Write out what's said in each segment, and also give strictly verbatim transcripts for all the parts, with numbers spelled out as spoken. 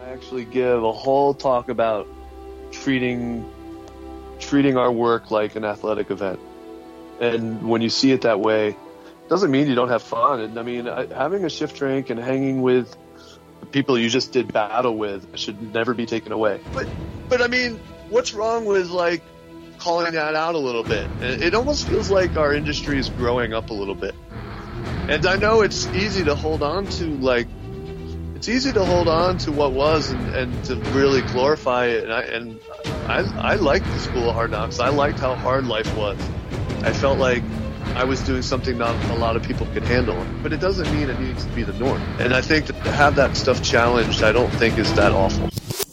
actually give a whole talk about treating treating our work like an athletic event. And when you see it that way, it doesn't mean you don't have fun. And I mean, having a shift drink and hanging with the people you just did battle with should never be taken away. But, but I mean, what's wrong with like calling that out a little bit? It almost feels like our industry is growing up a little bit. And I know it's easy to hold on to like, it's easy to hold on to what was and, and to really glorify it. And I, and I, I liked the School of Hard Knocks. I liked how hard life was. I felt like I was doing something not a lot of people could handle, but it doesn't mean it needs to be the norm. And I think that to have that stuff challenged, I don't think is that awful.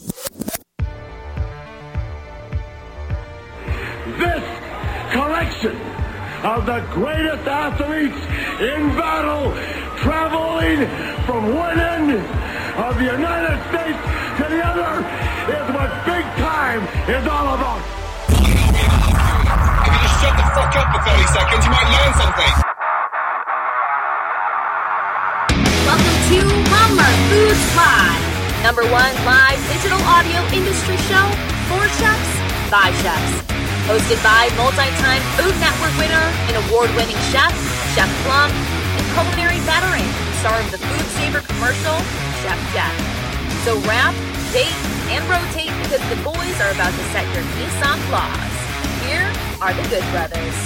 This collection of the greatest athletes in battle, traveling from one end of the United States to the other, is what big time is all about. If you just shut the fuck up for thirty seconds, you might learn something. Welcome to Mama Foods Live, number one live digital audio industry show for chefs by chefs. Hosted by multi-time Food Network winner and award-winning chef, Chef Plum, and culinary veteran, star of the Food Saver commercial, Chef Jeff. So wrap, date, and rotate because the boys are about to set your Nissan claws. Here are the Good Brothers.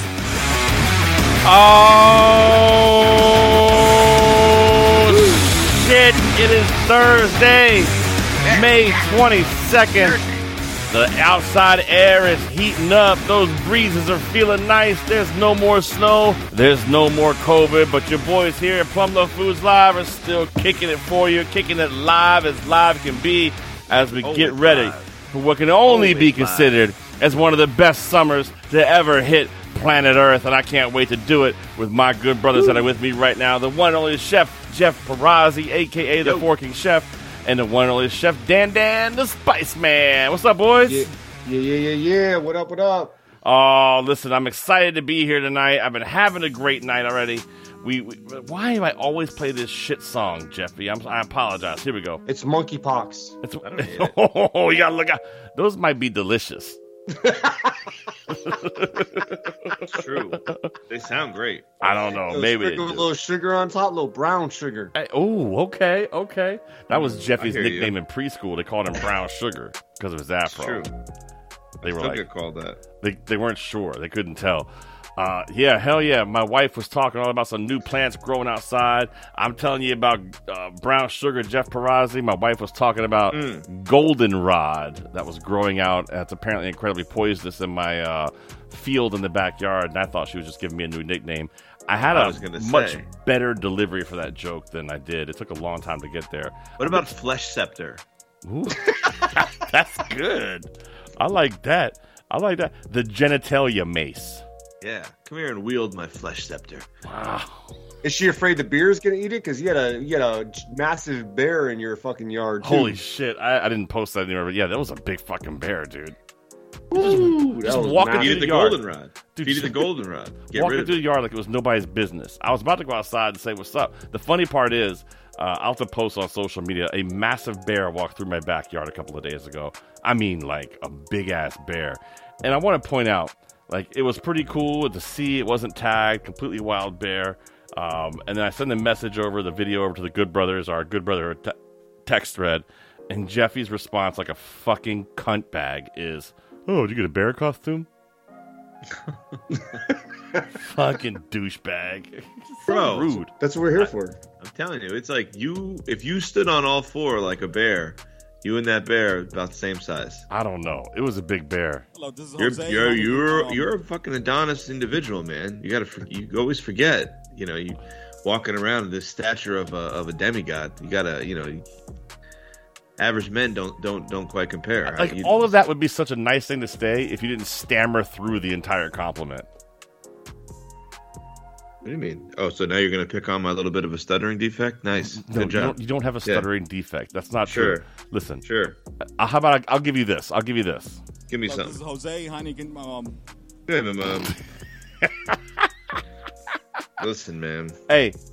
Oh, shit. It is Thursday, May twenty-second. The outside air is heating up. Those breezes are feeling nice. There's no more snow. There's no more COVID. But your boys here at Plum Love Foods Live are still kicking it for you, kicking it live as live can be as we Always get ready live. for what can only Always be live. considered as one of the best summers to ever hit planet Earth. And I can't wait to do it with my good brothers Ooh. that are with me right now. The one and only Chef Jeff Perazzi, a k a. The Yo. Four King Chef. And the one and only Chef Dan Dan, the Spice Man. What's up, boys? Yeah, yeah, yeah, yeah, yeah. What up, what up? Oh, listen, I'm excited to be here tonight. I've been having a great night already. We, we Why do I always play this shit song, Jeffy? I'm, I apologize. Here we go. It's monkeypox. It's, oh, you gotta look out. Those might be delicious. True. They sound great. I don't know. Those Maybe with a little sugar on top, a little brown sugar. Hey, oh, okay, okay. That was Jeffy's hear nickname you. in preschool. They called him Brown Sugar because of his afro. True. They I were still like, get called that. They they weren't sure. They couldn't tell. Uh, yeah, hell yeah. My wife was talking all about some new plants growing outside. I'm telling you about uh, Brown Sugar, Jeff Perazzi. My wife was talking about Mm. goldenrod that was growing out. That's apparently incredibly poisonous in my uh, field in the backyard. And I thought she was just giving me a new nickname. I had I a was gonna much say. better delivery for that joke than I did. It took a long time to get there. What about Flesh Scepter? Ooh, that's good. I like that. I like that. The genitalia mace. Yeah. Come here and wield my Flesh Scepter. Wow. Is she afraid the bear's gonna eat it? Because you had a you had a massive bear in your fucking yard. Too. Holy shit. I, I didn't post that anywhere, but yeah, that was a big fucking bear, dude. Ooh, Just that was walking massive. through Feed it the the yard. goldenrod. Dude, Feed it the goldenrod. Get Walking rid of through it. the yard like it was nobody's business. I was about to go outside and say what's up. The funny part is, uh, I'll have to post on social media, a massive bear walked through my backyard a couple of days ago. I mean, like a big-ass bear. And I want to point out, like, it was pretty cool to see. It wasn't tagged, completely wild bear. Um, and then I send the message over, the video over to the Good Brothers, our Good Brother te- text thread. And Jeffy's response, like a fucking cunt bag, is, oh, did you get a bear costume? Fucking douchebag. So Bro. rude. That's what we're here for. I'm telling you, it's like you, if you stood on all four like a bear, you and that bear are about the same size. I don't know. It was a big bear. Hello, this is You're Jose. you're you're Um, you're a fucking Adonis individual, man. You gotta for- you always forget. You know, you walking around this stature of a of a demigod. You gotta, you know, you, average men don't don't don't quite compare. Like, You- all of that would be such a nice thing to say if you didn't stammer through the entire compliment. What do you mean? Oh, so now you're gonna pick on my little bit of a stuttering defect? Nice, No, good you job. don't, you don't have a Yeah. stuttering defect. That's not Sure. true. Listen, Sure, uh, how about I, I'll give you this. I'll give you this. give me hello, this is something. Jose Heineken. Um, Hey, my mom. Listen, man. Hey,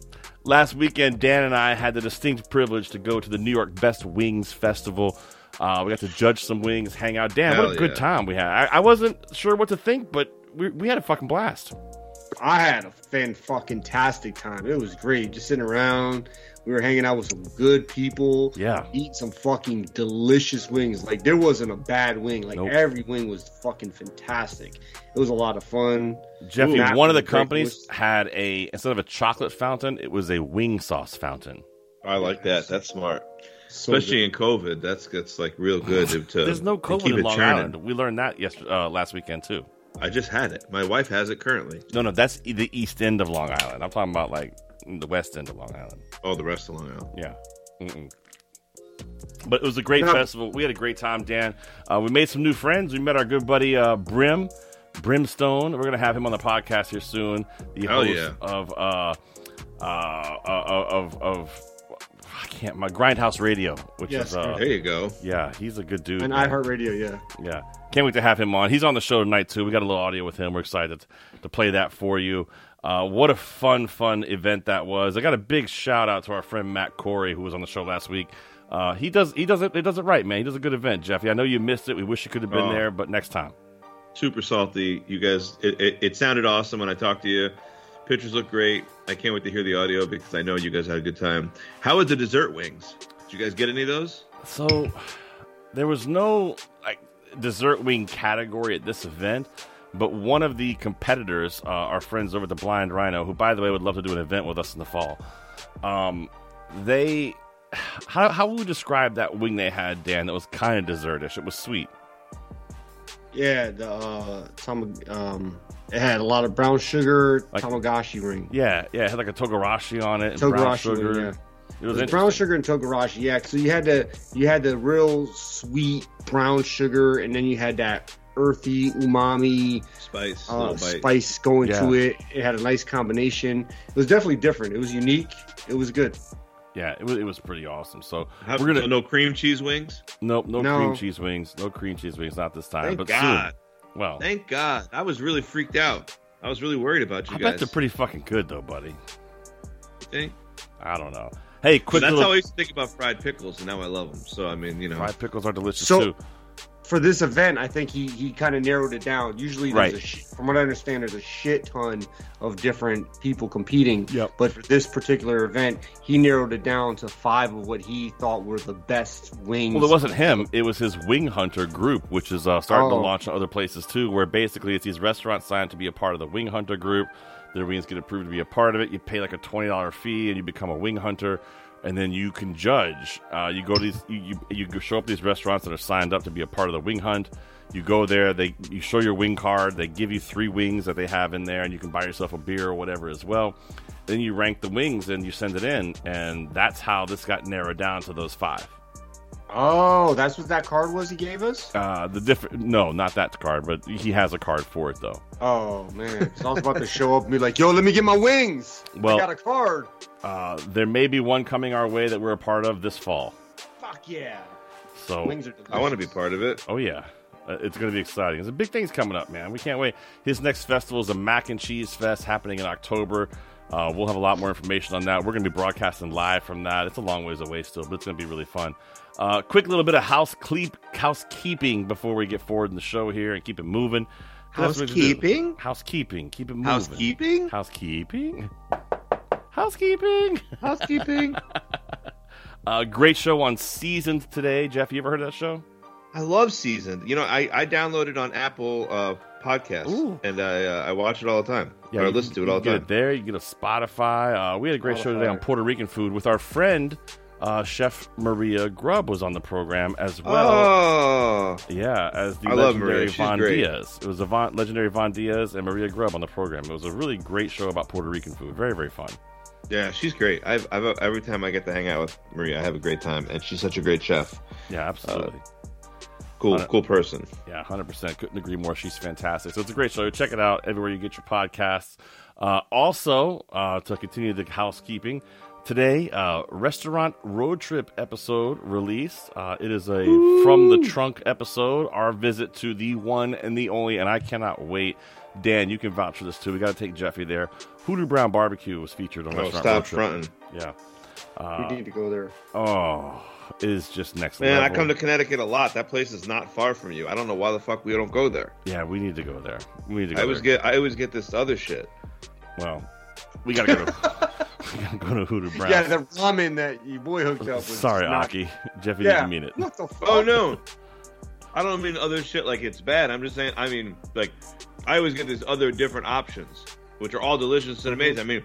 Last weekend, Dan and I had the distinct privilege to go to the New York Best Wings Festival. Uh, we got to judge some wings, hang out. Dan, Hell what a good yeah. time we had. I, I wasn't sure what to think, but we, we had a fucking blast. I had a fan-fucking-tastic time. It was great. Just sitting around. We were hanging out with some good people. Yeah. Eating some fucking delicious wings. Like, there wasn't a bad wing. Like, Nope. every wing was fucking fantastic. It was a lot of fun. Jeffy, Ooh, one of the great companies voice. had a, instead of a chocolate fountain, it was a wing sauce fountain. I like that. That's smart. So Especially in COVID, that's that's like real good to. to There's no to COVID keep in it Long churning. Island. We learned that yesterday, uh, last weekend, too. I just had it. My wife has it currently. No, no, that's e- the east end of Long Island. I'm talking about, like, the west end of Long Island. Oh, the rest of Long Island. Yeah. Mm-mm. But it was a great Yeah. festival. We had a great time, Dan. Uh, we made some new friends. We met our good buddy uh, Brim, Brimstone. We're going to have him on the podcast here soon. The Hell host yeah. of, uh, uh, uh, of, of, I can't, my Grindhouse Radio, which Yes, is, uh, There you go. yeah, he's a good dude. And man. iHeartRadio, yeah. Yeah. Can't wait to have him on. He's on the show tonight, too. We got a little audio with him. We're excited to play that for you. Uh, what a fun, fun event that was. I got a big shout out to our friend Matt Corey, who was on the show last week. Uh, he does he does it, it does it right, man. He does a good event, Jeffy. I know you missed it. We wish you could have been Oh. there, but next time. Super salty. You guys, it, it, it sounded awesome when I talked to you. Pictures look great. I can't wait to hear the audio because I know you guys had a good time. How was the dessert wings? Did you guys get any of those? So there was no like dessert wing category at this event, but one of the competitors, uh, our friends over at the Blind Rhino, who by the way would love to do an event with us in the fall, um, they how how would we describe that wing they had, Dan? That was kind of dessertish. It was sweet. Yeah, the uh, tam- um, it had a lot of brown sugar Like- tamagotchi ring. Yeah, yeah. It had like a togarashi on it, and brown Togarashi sugar. ring, yeah. It was It was interesting. brown sugar and togarashi, yeah. So you had the you had the real sweet brown sugar, and then you had that earthy umami Spice. uh, little bite. spice going to Yeah. it. It had a nice combination. It was definitely different. It was unique. It was good. Yeah, it was it was pretty awesome. So How, we're gonna so no cream cheese wings? nope, no, No. cream cheese wings, no cream cheese wings, not this time. Thank but God. soon. Well, Thank God. I was really freaked out. I was really worried about you I guys. bet they're pretty fucking good though, buddy. You think? I don't know. Hey, quick That's little how I used to think about fried pickles, and now I love them. So I mean, you know, fried pickles are delicious So- too. For this event, I think he, he kind of narrowed it down. Usually, there's Right. a sh- from what I understand, there's a shit ton of different people competing. Yep. But for this particular event, he narrowed it down to five of what he thought were the best wings. Well, it wasn't him. It was his Wing Hunter group, which is uh, starting to Oh. launch in other places too, where basically it's these restaurants signed to be a part of the Wing Hunter group. Their wings get approved to be a part of it. You pay like a twenty dollars fee and you become a Wing Hunter, and then you can judge. Uh, you go to these, you, you, you go show up to these restaurants that are signed up to be a part of the Wing Hunt. You go there, they you show your wing card. They give you three wings that they have in there, and you can buy yourself a beer or whatever as well. Then you rank the wings and you send it in, and that's how this got narrowed down to those five. Oh, that's what that card was he gave us? Uh, the different, no, not that card, but he has a card for it though. Oh, man. So I was about to show up and be like, yo, let me get my wings. Well- I got a card. Uh, there may be one coming our way that we're a part of this fall. Fuck yeah. So, Wings are delicious. I want to be part of it. oh yeah, uh, it's going to be exciting. There's big things coming up, man. We can't wait. His next festival is a Mac and Cheese Fest happening in October. Uh, we'll have a lot more information on that. We're going to be broadcasting live from that. It's a long ways away still, but it's going to be really fun. Uh, quick little bit of house cleep, housekeeping before we get forward in the show here and keep it moving. That's what we do. Housekeeping? Housekeeping. Keep it moving. Housekeeping? Housekeeping. Housekeeping. Housekeeping? Uh, great show on Seasoned today. Jeff, you ever heard of that show? I love Seasoned. You know, I, I download it on Apple uh, Podcasts, Ooh. and I uh, I watch it all the time. or I you- listen to it you all can the get time. it there. You get a Spotify. Uh, we had a great show today on Spotify. Puerto Rican food with our friend uh, Chef Maria Grubb was on the program as well. Oh, Yeah, as the I love legendary Maria. She's Von great. Diaz. It was a Von, legendary Von Diaz and Maria Grubb on the program. It was a really great show about Puerto Rican food. Very, very fun. yeah, she's great. I've, I've every time I get to hang out with Maria, I have a great time, and she's such a great chef. Yeah, absolutely. Cool, Uh, cool person. Yeah, one hundred percent. Couldn't agree more. She's fantastic. So it's a great show. Check it out everywhere you get your podcasts. Uh, also, uh, to continue the housekeeping, today, uh, Restaurant Road Trip episode released. Uh, it is a From the Trunk episode, our visit to the one and the only, and I cannot wait. Dan, you can vouch for this too. We got to take Jeffy there. Hooter Brown Barbecue was featured on Oh, Restaurant stop Road Trip. fronting. Yeah. We Uh, need to go there. oh, it is just next Man, level. I come to Connecticut a lot. That place is not far from you. I don't know why the fuck we don't go there. Yeah, we need to go there. We need to go I always there. get I always get this other shit. Well, we gotta go to, we gotta go to Hoodoo Brown. Yeah, the ramen that your boy hooked up with. Sorry, is not- Aki. Jeffy Yeah. didn't mean it. What the fuck? Oh no, I don't mean other shit like it's bad. I'm just saying. I mean, like I always get these other different options, which are all delicious and amazing. I mean,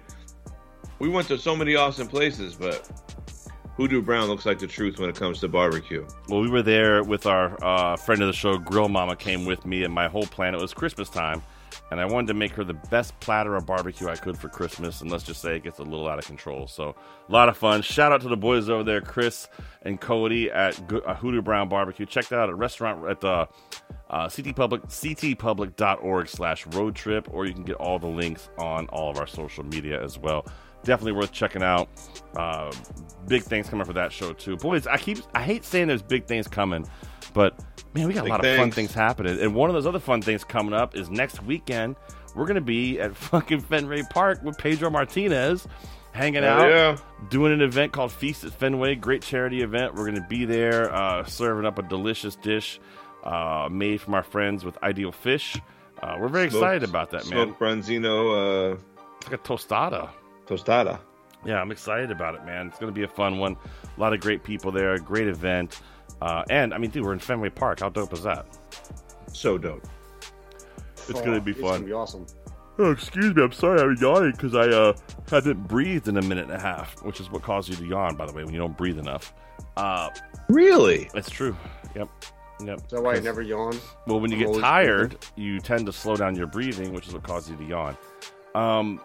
we went to so many awesome places, but Hoodoo Brown looks like the truth when it comes to barbecue. Well, we were there with our uh, friend of the show, Grill Mama, came with me, and my whole plan, it was Christmas time, and I wanted to make her the best platter of barbecue I could for Christmas, and let's just say it gets a little out of control. So, a lot of fun. Shout out to the boys over there, Chris and Cody at Go- uh, Hoodoo Brown Barbecue. Check that out at restaurant at the uh, C T Public, ctpublic.org slash road trip, or you can get all the links on all of our social media as well. Definitely worth checking out. Uh, big things coming for that show too. Boys, I keep I hate saying there's big things coming, but man, we got a Big lot of fun things. things happening. And one of those other fun things coming up is next weekend. We're gonna be at fucking Fenway Park with Pedro Martinez, hanging Oh, out, yeah. doing an event called Feast at Fenway. Great charity event. We're gonna be there, uh, serving up a delicious dish uh, made from our friends with Ideal Fish. Uh, we're very Smoked- excited about that, man. Smoked Bronzino uh, It's like a tostada. tostada. Yeah, I'm excited about it, man. It's going to be a fun one. A lot of great people there. Great event. Uh, and, I mean, dude, we're in Fenway Park. How dope is that? So dope. It's going to be It's fun. gonna be awesome. Oh, excuse me. I'm sorry. I'm yawning because I uh, haven't breathed in a minute and a half, which is what causes you to yawn, by the way, when you don't breathe enough. Uh, Really? it's true. Yep. Yep. Is that why I 'Cause- never yawn? Well, when you I'm get always tired, you tend to slow down your breathing, which is what causes you to yawn. Um,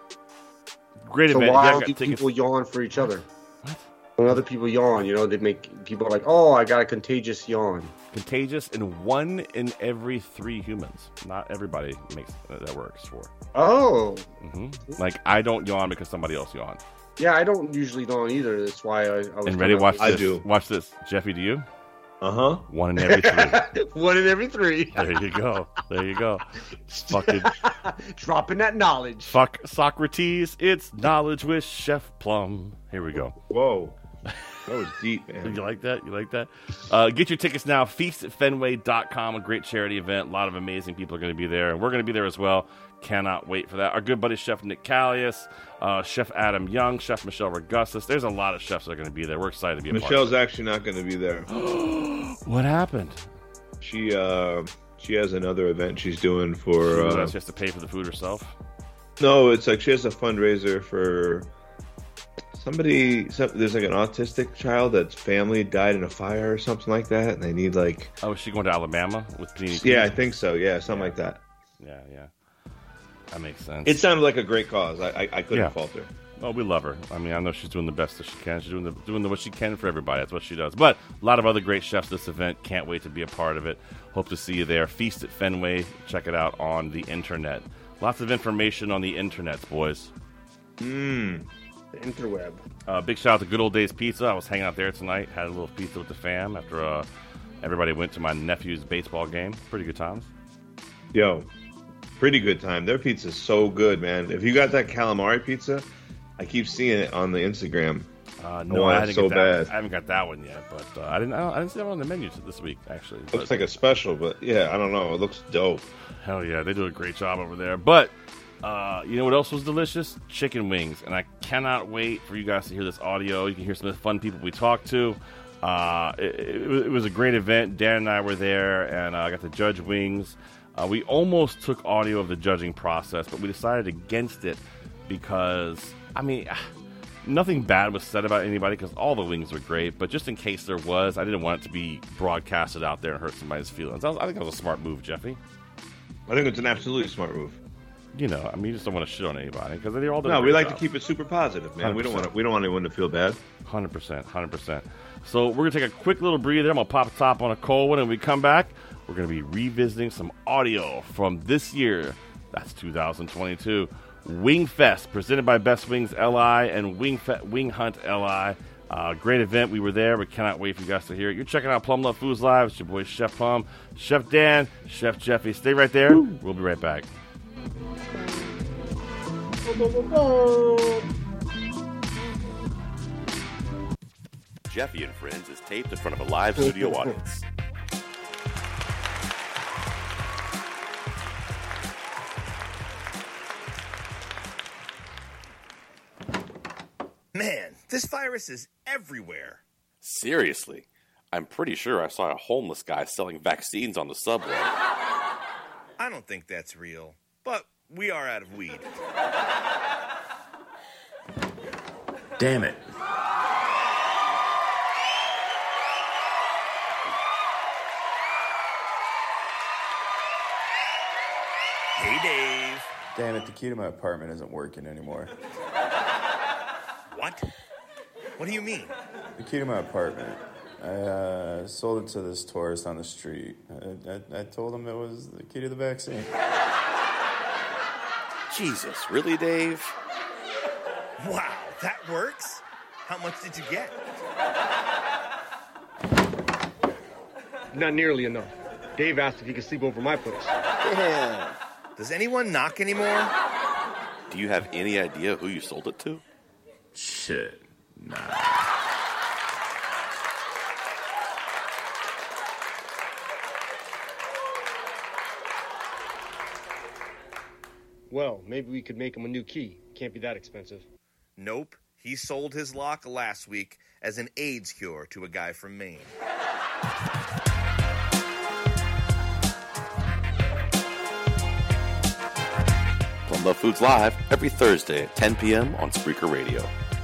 great So event. why Yeah, I do got tickets. people yawn for each other? What? When other people yawn, you know, they make people like, "Oh, I got a contagious yawn." Contagious in one in every three humans. Not everybody makes that works for. Oh, hmm Like I don't yawn because somebody else yawned. yeah, I don't usually yawn either. That's why I, I was. And ready? kinda- Watch I this. do. Watch this. Jeffy, do you? Uh huh. One in every three. One in every three. There you go. There you go. Fucking Dropping that knowledge. fuck Socrates. It's knowledge with Chef Plum. Here we go. Whoa. That was deep, man. You like that? You like that? Uh, get your tickets now. feast at fenway dot com, a great charity event. A lot of amazing people are going to be there, and we're going to be there as well. Cannot wait for that. Our good buddy Chef Nick Callius, uh, Chef Adam Young, Chef Michelle Regustus. There's a lot of chefs that are going to be there. We're excited to be a Michelle's actually not going to be there. part of it. What happened? She uh she has another event she's doing for. She Uh, has to pay for the food herself. no, it's like she has a fundraiser for somebody. Some, there's like an autistic child that's family died in a fire or something like that, and they need like. Oh, is she going to Alabama with Panini? Yeah, I think so. Yeah, something like that. Yeah, yeah. That makes sense. It sounded like a great cause. I I, I couldn't Yeah. falter. Oh, we love her. I mean, I know she's doing the best that she can. She's doing the doing the, what she can for everybody. That's what she does. But a lot of other great chefs this event. Can't wait to be a part of it. Hope to see you there. Feast at Fenway. Check it out on the internet. Lots of information on the internet, boys. Mmm. The interweb. Uh, big shout out to Good Old Days Pizza. I was hanging out there tonight. Had a little pizza with the fam after uh, everybody went to my nephew's baseball game. Pretty good times. Yo, pretty good time. Their pizza's so good, man. If you got that calamari pizza, I keep seeing it on the Instagram. Uh, no, Oh, I, that's didn't so get that. bad. I haven't got that one yet, but uh, I didn't. I, don't, I didn't see that one on the menu this week. Actually, Looks But- like a special, but yeah, I don't know. It looks dope. Hell yeah, they do a great job over there. But uh, you know what else was delicious? Chicken wings. And I cannot wait for you guys to hear this audio. You can hear some of the fun people we talked to. Uh, it, it, was- it was a great event. Dan and I were there, and uh, I got to judge wings. Uh, we almost took audio of the judging process, but we decided against it because, I mean, nothing bad was said about anybody because all the wings were great. But just in case there was, I didn't want it to be broadcasted out there and hurt somebody's feelings. I, was, I think that was a smart move, Jeffy. I think it's an absolutely smart move. You know, I mean, you just don't want to shit on anybody because they're all doing No, a we great like job. to keep it super positive, man. We don't one hundred percent. want to, we don't want anyone to feel bad. one hundred percent, one hundred percent. So we're going to take a quick little breather. I'm going to pop a top on a cold one, and when we come back, we're going to be revisiting some audio from this year. That's two thousand twenty-two. Wing Fest, presented by Best Wings L I and Wing, Fe- Wing Hunt L I. Uh, great event. We were there. We cannot wait for you guys to hear it. You're checking out Plum Love Foods Live. It's your boy, Chef Plum, Chef Dan, Chef Jeffy. Stay right there. We'll be right back. Jeffy and Friends is taped in front of a live studio audience. Man, this virus is everywhere. Seriously, I'm pretty sure I saw a homeless guy selling vaccines on the subway. I don't think that's real, but we are out of weed. Damn it. Hey, Dave. Damn it, the key to my apartment isn't working anymore. What? What do you mean? The key to my apartment. I uh, sold it to this tourist on the street. I, I, I told him it was the key to the vaccine. Jesus, really, Dave? Wow, that works? How much did you get? Not nearly enough. Dave asked if he could sleep over my place. Damn. Does anyone knock anymore? Do you have any idea who you sold it to? Shit, nah. Well, maybe we could make him a new key. Can't be that expensive. Nope. He sold his lock last week as an AIDS cure to a guy from Maine. Plum Love Foods Live every Thursday at ten p.m. on Spreaker Radio.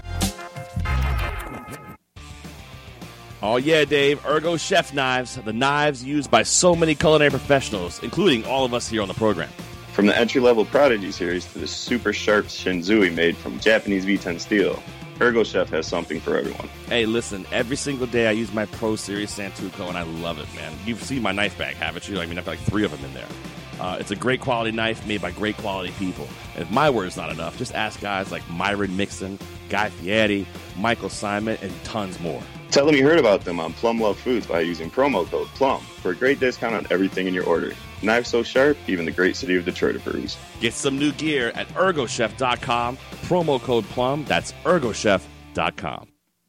Oh yeah, Dave. Ergo Chef Knives, the knives used by so many culinary professionals, including all of us here on the program. From the entry-level Prodigy series to the super sharp Shinzui made from Japanese V ten steel, Ergo Chef has something for everyone. Hey, listen, every single day I use my Pro Series Santoku, and I love it, man. You've seen my knife bag, haven't you? I mean, I've got like three of them in there. Uh, it's a great quality knife made by great quality people. And if my word's not enough, just ask guys like Myron Mixon, Guy Fieri, Michael Simon, and tons more. Tell them you heard about them on Plum Love Foods by using promo code PLUM for a great discount on everything in your order. Knives so sharp, even the great city of Detroit approves. Get some new gear at ergo chef dot com. Promo code PLUM. That's ergo chef dot com.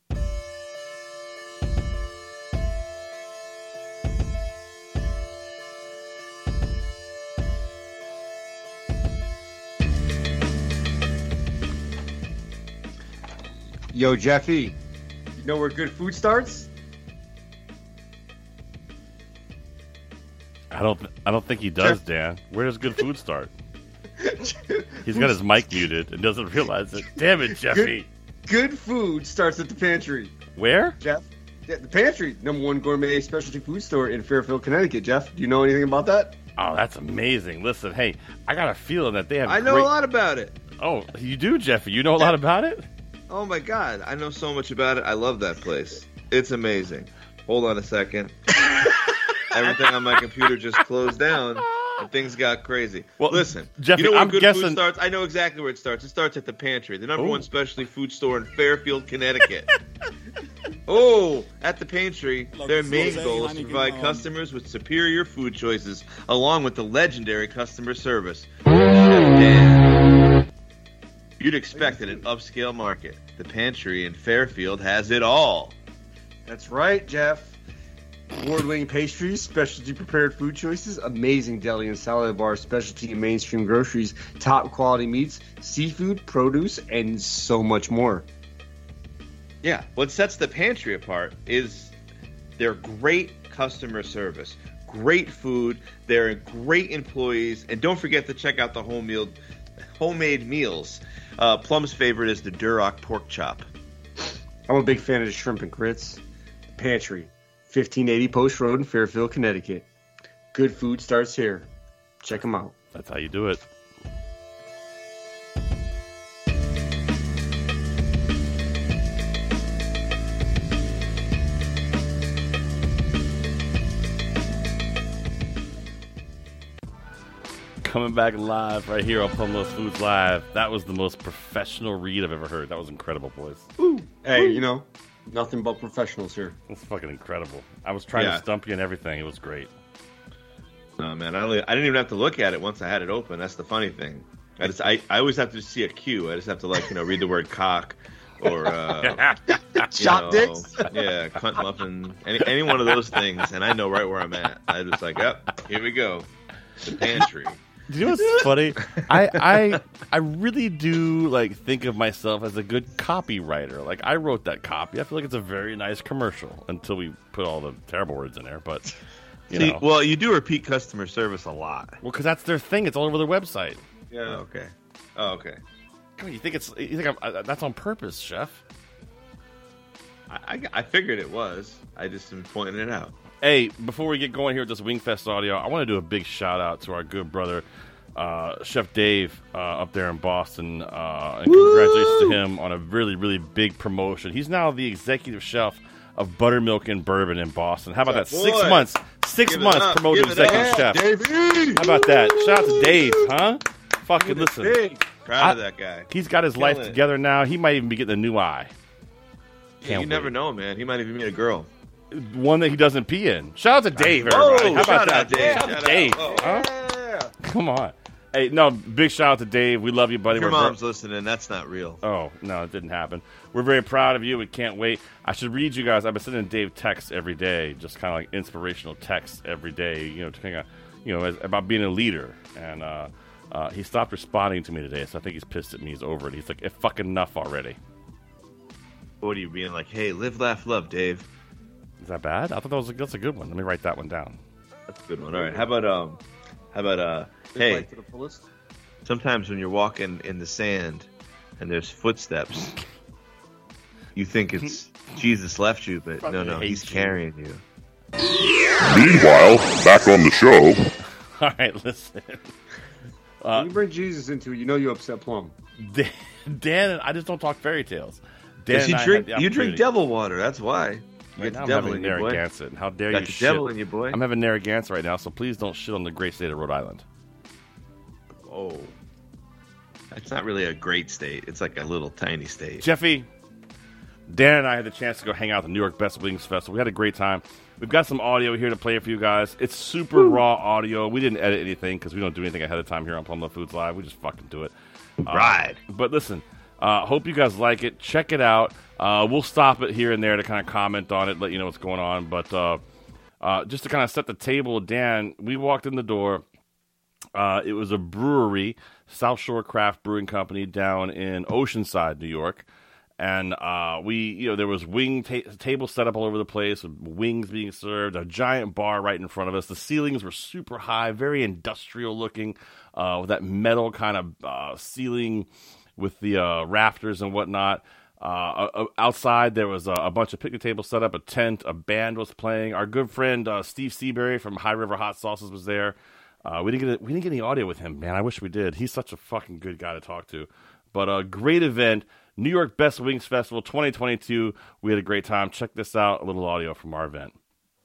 Yo, Jeffy, you know where good food starts? I don't. Th- I don't think he does, Dan. Where does good food start? He's got his mic muted and doesn't realize it. Damn it, Jeffy. Good, good food starts at the pantry. Where? Jeff? Yeah, the pantry, number one gourmet specialty food store in Fairfield, Connecticut. Jeff, do you know anything about that? Oh, that's amazing. Listen, hey, I got a feeling that they have. I know great... a lot about it. Oh, you do, Jeffy? You know a lot about it? Oh my God, I know so much about it. I love that place. It's amazing. Hold on a second. Everything on my computer just closed down, and things got crazy. Well, listen, Jeffy, you know where I'm good guessing... food starts? I know exactly where it starts. It starts at the pantry, the number Ooh. one specialty food store in Fairfield, Connecticut. Oh, at the pantry, their main goal is to provide customers with superior food choices, along with the legendary customer service. Chef Dan. You'd expect in an upscale market. The pantry in Fairfield has it all. That's right, Jeff. Award-winning pastries, specialty prepared food choices, amazing deli and salad bar, specialty and mainstream groceries, top quality meats, seafood, produce, and so much more. Yeah, what sets the pantry apart is their great customer service, great food, they're great employees, and don't forget to check out the home meal, homemade meals. Uh, Plum's favorite is the Duroc pork chop. I'm a big fan of the shrimp and grits. Pantry, fifteen eighty Post Road in Fairfield, Connecticut. Good food starts here. Check them out. That's how you do it. Coming back live right here on Plum Love Foods Live. That was the most professional read I've ever heard. That was incredible, boys. Ooh. Hey, you know, nothing but professionals here. It's fucking incredible. I was trying Yeah. to stump you and everything. It was great. Oh man, I, only, I didn't even have to look at it once I had it open. That's the funny thing. I just I, I always have to see a cue. I just have to like you know read the word cock or uh, Shop you know, dicks? Yeah, cunt muffin, any, any one of those things, and I know right where I'm at. I just like, yep, here we go. The pantry. Do you know what's funny? I, I I really do like think of myself as a good copywriter. Like I wrote that copy. I feel like it's a very nice commercial until we put all the terrible words in there. But you See, know, well, you do repeat customer service a lot. well, because that's their thing. It's all over their website. Yeah. Okay. Oh, okay. Come on, you think it's you think I'm, uh, that's on purpose, Chef? I, I, I figured it was. I just am pointing it out. Hey, before we get going here with this Wingfest audio, I want to do a big shout out to our good brother, uh, Chef Dave, uh, up there in Boston. Uh, and congratulations to him on a really, really big promotion. He's now the executive chef of Buttermilk and Bourbon in Boston. How about that? Boy. Six months. Six Give it months up. promoted Give it executive up, chef. Davey! How about that? Shout out to Dave, huh? Fucking listen. Big. Proud I- of that guy. He's got his Killing life it. together now. He might even be getting a new eye. Yeah, Can't you never wait. know, man. He might even meet a girl. One that he doesn't pee in. Shout out to Dave, Whoa, everybody. How about shout that? out, Dave. Shout out Shout to Dave. out. Huh? Yeah. Come on. Hey, no, big shout out to Dave. We love you, buddy. If your We're ver- mom's listening, that's not real. Oh, no, it didn't happen. We're very proud of you. We can't wait. I should read you guys. I've been sending Dave texts every day, just kind of like inspirational texts every day, you know, to kind of, you know, as, about being a leader. And uh, uh, he stopped responding to me today, so I think he's pissed at me. He's over it. He's like, it's fucking enough already. What are you being like? Hey, live, laugh, love, Dave. Is that bad? I thought that was a, that's a good one. Let me write that one down. That's a good one. All right. How about um? How about uh? Hey, Like to the fullest. sometimes when you're walking in the sand and there's footsteps, you think it's Jesus left you, but no, no, hate he's you. carrying you. Meanwhile, back on the show. All right, listen. when you bring Jesus into it, you know you upset Plum. Dan, Dan and I just don't talk fairy tales. Dan Because you and I drink, had the you drink opportunity- devil water. That's why. You Right get now the I'm devil having in you, boy. Narragansett. How dare Got you the shit? devil in you, boy. I'm having Narragansett right now, so please don't shit on the great state of Rhode Island. Oh, that's not really a great state. It's like a little tiny state. Jeffy, Dan and I had the chance to go hang out at the New York Best Wings Festival. We had a great time. We've got some audio here to play for you guys. It's super raw audio. We didn't edit anything because we don't do anything ahead of time here on Plum Love Foods Live. We just fucking do it. Right. Uh, but listen, uh, hope you guys like it. Check it out. Uh, we'll stop it here and there to kind of comment on it, let you know what's going on. But uh, uh, just to kind of set the table, Dan, we walked in the door. Uh, it was a brewery, South Shore Craft Brewing Company, down in Oceanside, New York. And uh, we, you know, there was wing ta- tables set up all over the place, with wings being served, a giant bar right in front of us. The ceilings were super high, very industrial looking, uh, with that metal kind of uh, ceiling with the uh, rafters and whatnot. Uh, uh, outside, there was a, a bunch of picnic tables set up, a tent, a band was playing. Our good friend uh, Steve Seabury from High River Hot Sauces was there. Uh, we didn't get we didn't get any audio with him, man. I wish we did. He's such a fucking good guy to talk to. But a great event, New York Best Wings Festival twenty twenty-two. We had a great time. Check this out, a little audio from our event.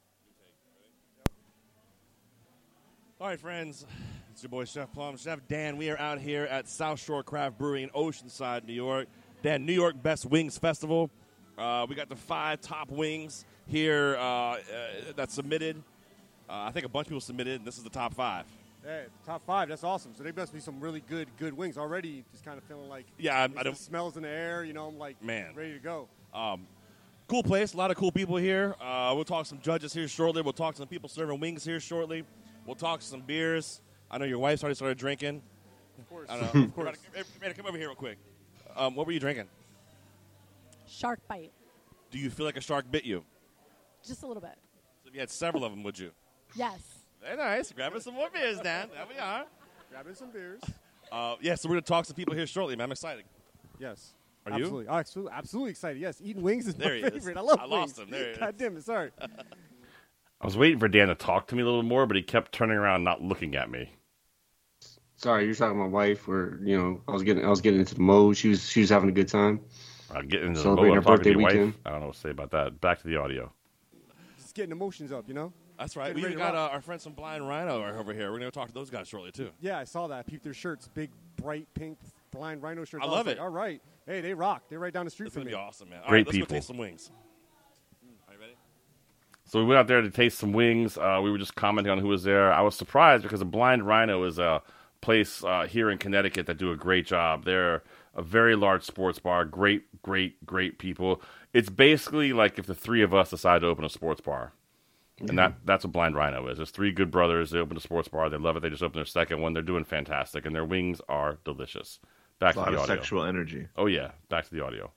All right, friends, it's your boy Chef Plum, Chef Dan. We are out here at South Shore Craft Brewery in Oceanside, New York. Dan, New York Best Wings Festival. Uh, we got the five top wings here uh, uh, that submitted. Uh, I think a bunch of people submitted, and this is the top five. Hey, top five. That's awesome. So they must be some really good, good wings already. Just kind of feeling like Yeah, I- I the don't- smells in the air. You know, I'm like Man. ready to go. Um, cool place, a lot of cool people here. Uh, we'll talk to some judges here shortly. We'll talk to some people serving wings here shortly. We'll talk to some beers. I know your wife's already started drinking. Of course, I don't know. of course. Amanda, come over here real quick. Um, what were you drinking? Shark bite. Do you feel like a shark bit you? Just a little bit. So if you had several of them, would you? Yes. Very nice. Grabbing some more beers, Dan. There we are. Grabbing some beers. Uh, yeah, so we're going to talk to some people here shortly, man. I'm excited. Yes. Are you? absolutely. Oh, absolutely, absolutely excited. Yes, eating wings is There he my is. favorite. I love I wings. lost him. There he God is. damn it. Sorry. I was waiting for Dan to talk to me a little more, but he kept turning around and not looking at me. Sorry, you're talking to my wife. Where you know, I was getting, I was getting into the mode. She was, she was having a good time. I'll get into the Celebrating mode. her I'm talking to birthday your wife. weekend. I don't know what to say about that. Back to the audio. Just getting emotions up, you know? That's right. Getting We ready even to got rock. uh, our friends from Blind Rhino are over here. We're going to talk to those guys shortly, too. Yeah, I saw that. I peeped their shirts. Big, bright pink blind rhino shirts. I was love like, it. all right. Hey, they rock. They're right down the street It's from going to me. be awesome, man. All Great right, let's people. go taste some wings. Are you ready? So we went out there to taste some wings. Uh, we were just commenting on who was there. I was surprised because the Blind Rhino is a place uh, here in Connecticut that do a great job. They're a very large sports bar. Great, great, great people. It's basically like if the three of us decide to open a sports bar. And that that's what Blind Rhino is. There's three good brothers. They open a sports bar. They love it. They just opened their second one. They're doing fantastic. And their wings are delicious. Back A lot to the of audio. sexual energy. Oh, yeah. Back to the audio.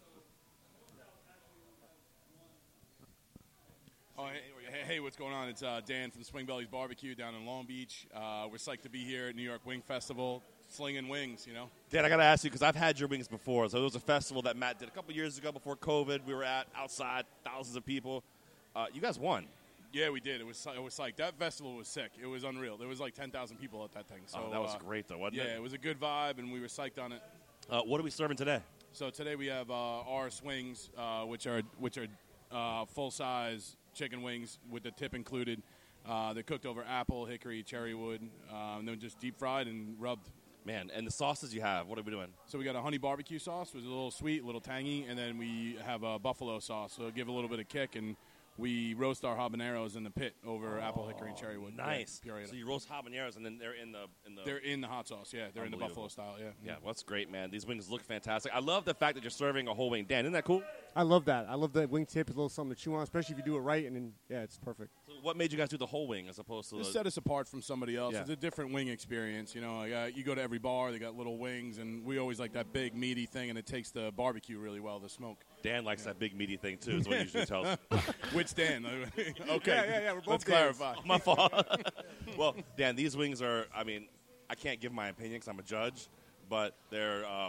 Oh, hey, hey, hey, what's going on? It's uh, Dan from Swing Bellies Barbecue down in Long Beach. Uh, we're psyched to be here at New York Wing Festival, slinging wings, you know. Dan, I got to ask you, because I've had your wings before. So there was a festival that Matt did a couple years ago before COVID. We were at outside, thousands of people. Uh, you guys won. Yeah, we did. It was it was like that festival was sick. It was unreal. There was like ten thousand people at that thing. So Oh, that was uh, great, though, wasn't yeah, it? Yeah, it was a good vibe, and we were psyched on it. Uh, what are we serving today? So today we have uh, our swings, uh, which are which are uh, full size chicken wings with the tip included. Uh, they're cooked over apple, hickory, cherry wood, uh, and then just deep fried and rubbed. Man, and the sauces you have, what are we doing? So we got a honey barbecue sauce, which is a little sweet, a little tangy, and then we have a buffalo sauce, so it'll give a little bit of kick, and we roast our habaneros in the pit over apple, hickory, and cherry wood. Nice. Yeah, puree. So you roast habaneros, and then they're in the in the. They're in the hot sauce. Yeah, they're in the buffalo style. Yeah. Yeah, well, that's great, man. These wings look fantastic. I love the fact that you're serving a whole wing. Dan, isn't that cool? I love that. I love the wing tip. It's a little something to chew on, especially if you do it right. And then, yeah, it's perfect. So what made you guys do the whole wing as opposed to This the? set us apart from somebody else. Yeah. It's a different wing experience. You know, like, uh, you go to every bar, they got little wings, and we always like that big meaty thing, and it takes the barbecue really well, the smoke. Dan likes that big meaty thing too. Is what he usually tells me. Which Dan? okay. Yeah, yeah, yeah. We're both Let's Dans. clarify. My fault. Well, Dan, these wings are. I mean, I can't give my opinion because I'm a judge, but they're. Uh,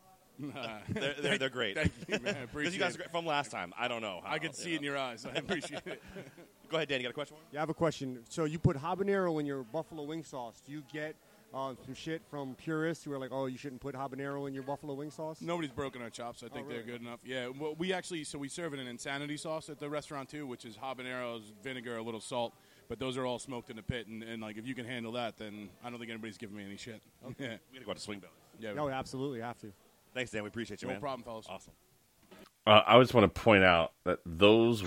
they're, they're, they're great. Thank you, man. I Because you guys appreciate are great from last time. I don't know. How, I can see you it in know. your eyes. I appreciate it. Go ahead, Dan. You got a question? Yeah, I have a question. So you put habanero in your buffalo wing sauce. Do you get uh, some shit from purists who are like, oh, you shouldn't put habanero in your buffalo wing sauce? Nobody's broken our chops. I think Oh, really? they're good enough. Yeah, well, we actually so we serve it in insanity sauce at the restaurant too, which is habaneros, vinegar, a little salt. But those are all smoked in the pit, and, and like if you can handle that, then I don't think anybody's giving me any shit. Yeah, We gotta go to Swing Belly. yeah. No, absolutely, have to. Thanks, Dan. We appreciate you, No man. problem, fellas. Awesome. Uh, I just want to point out that those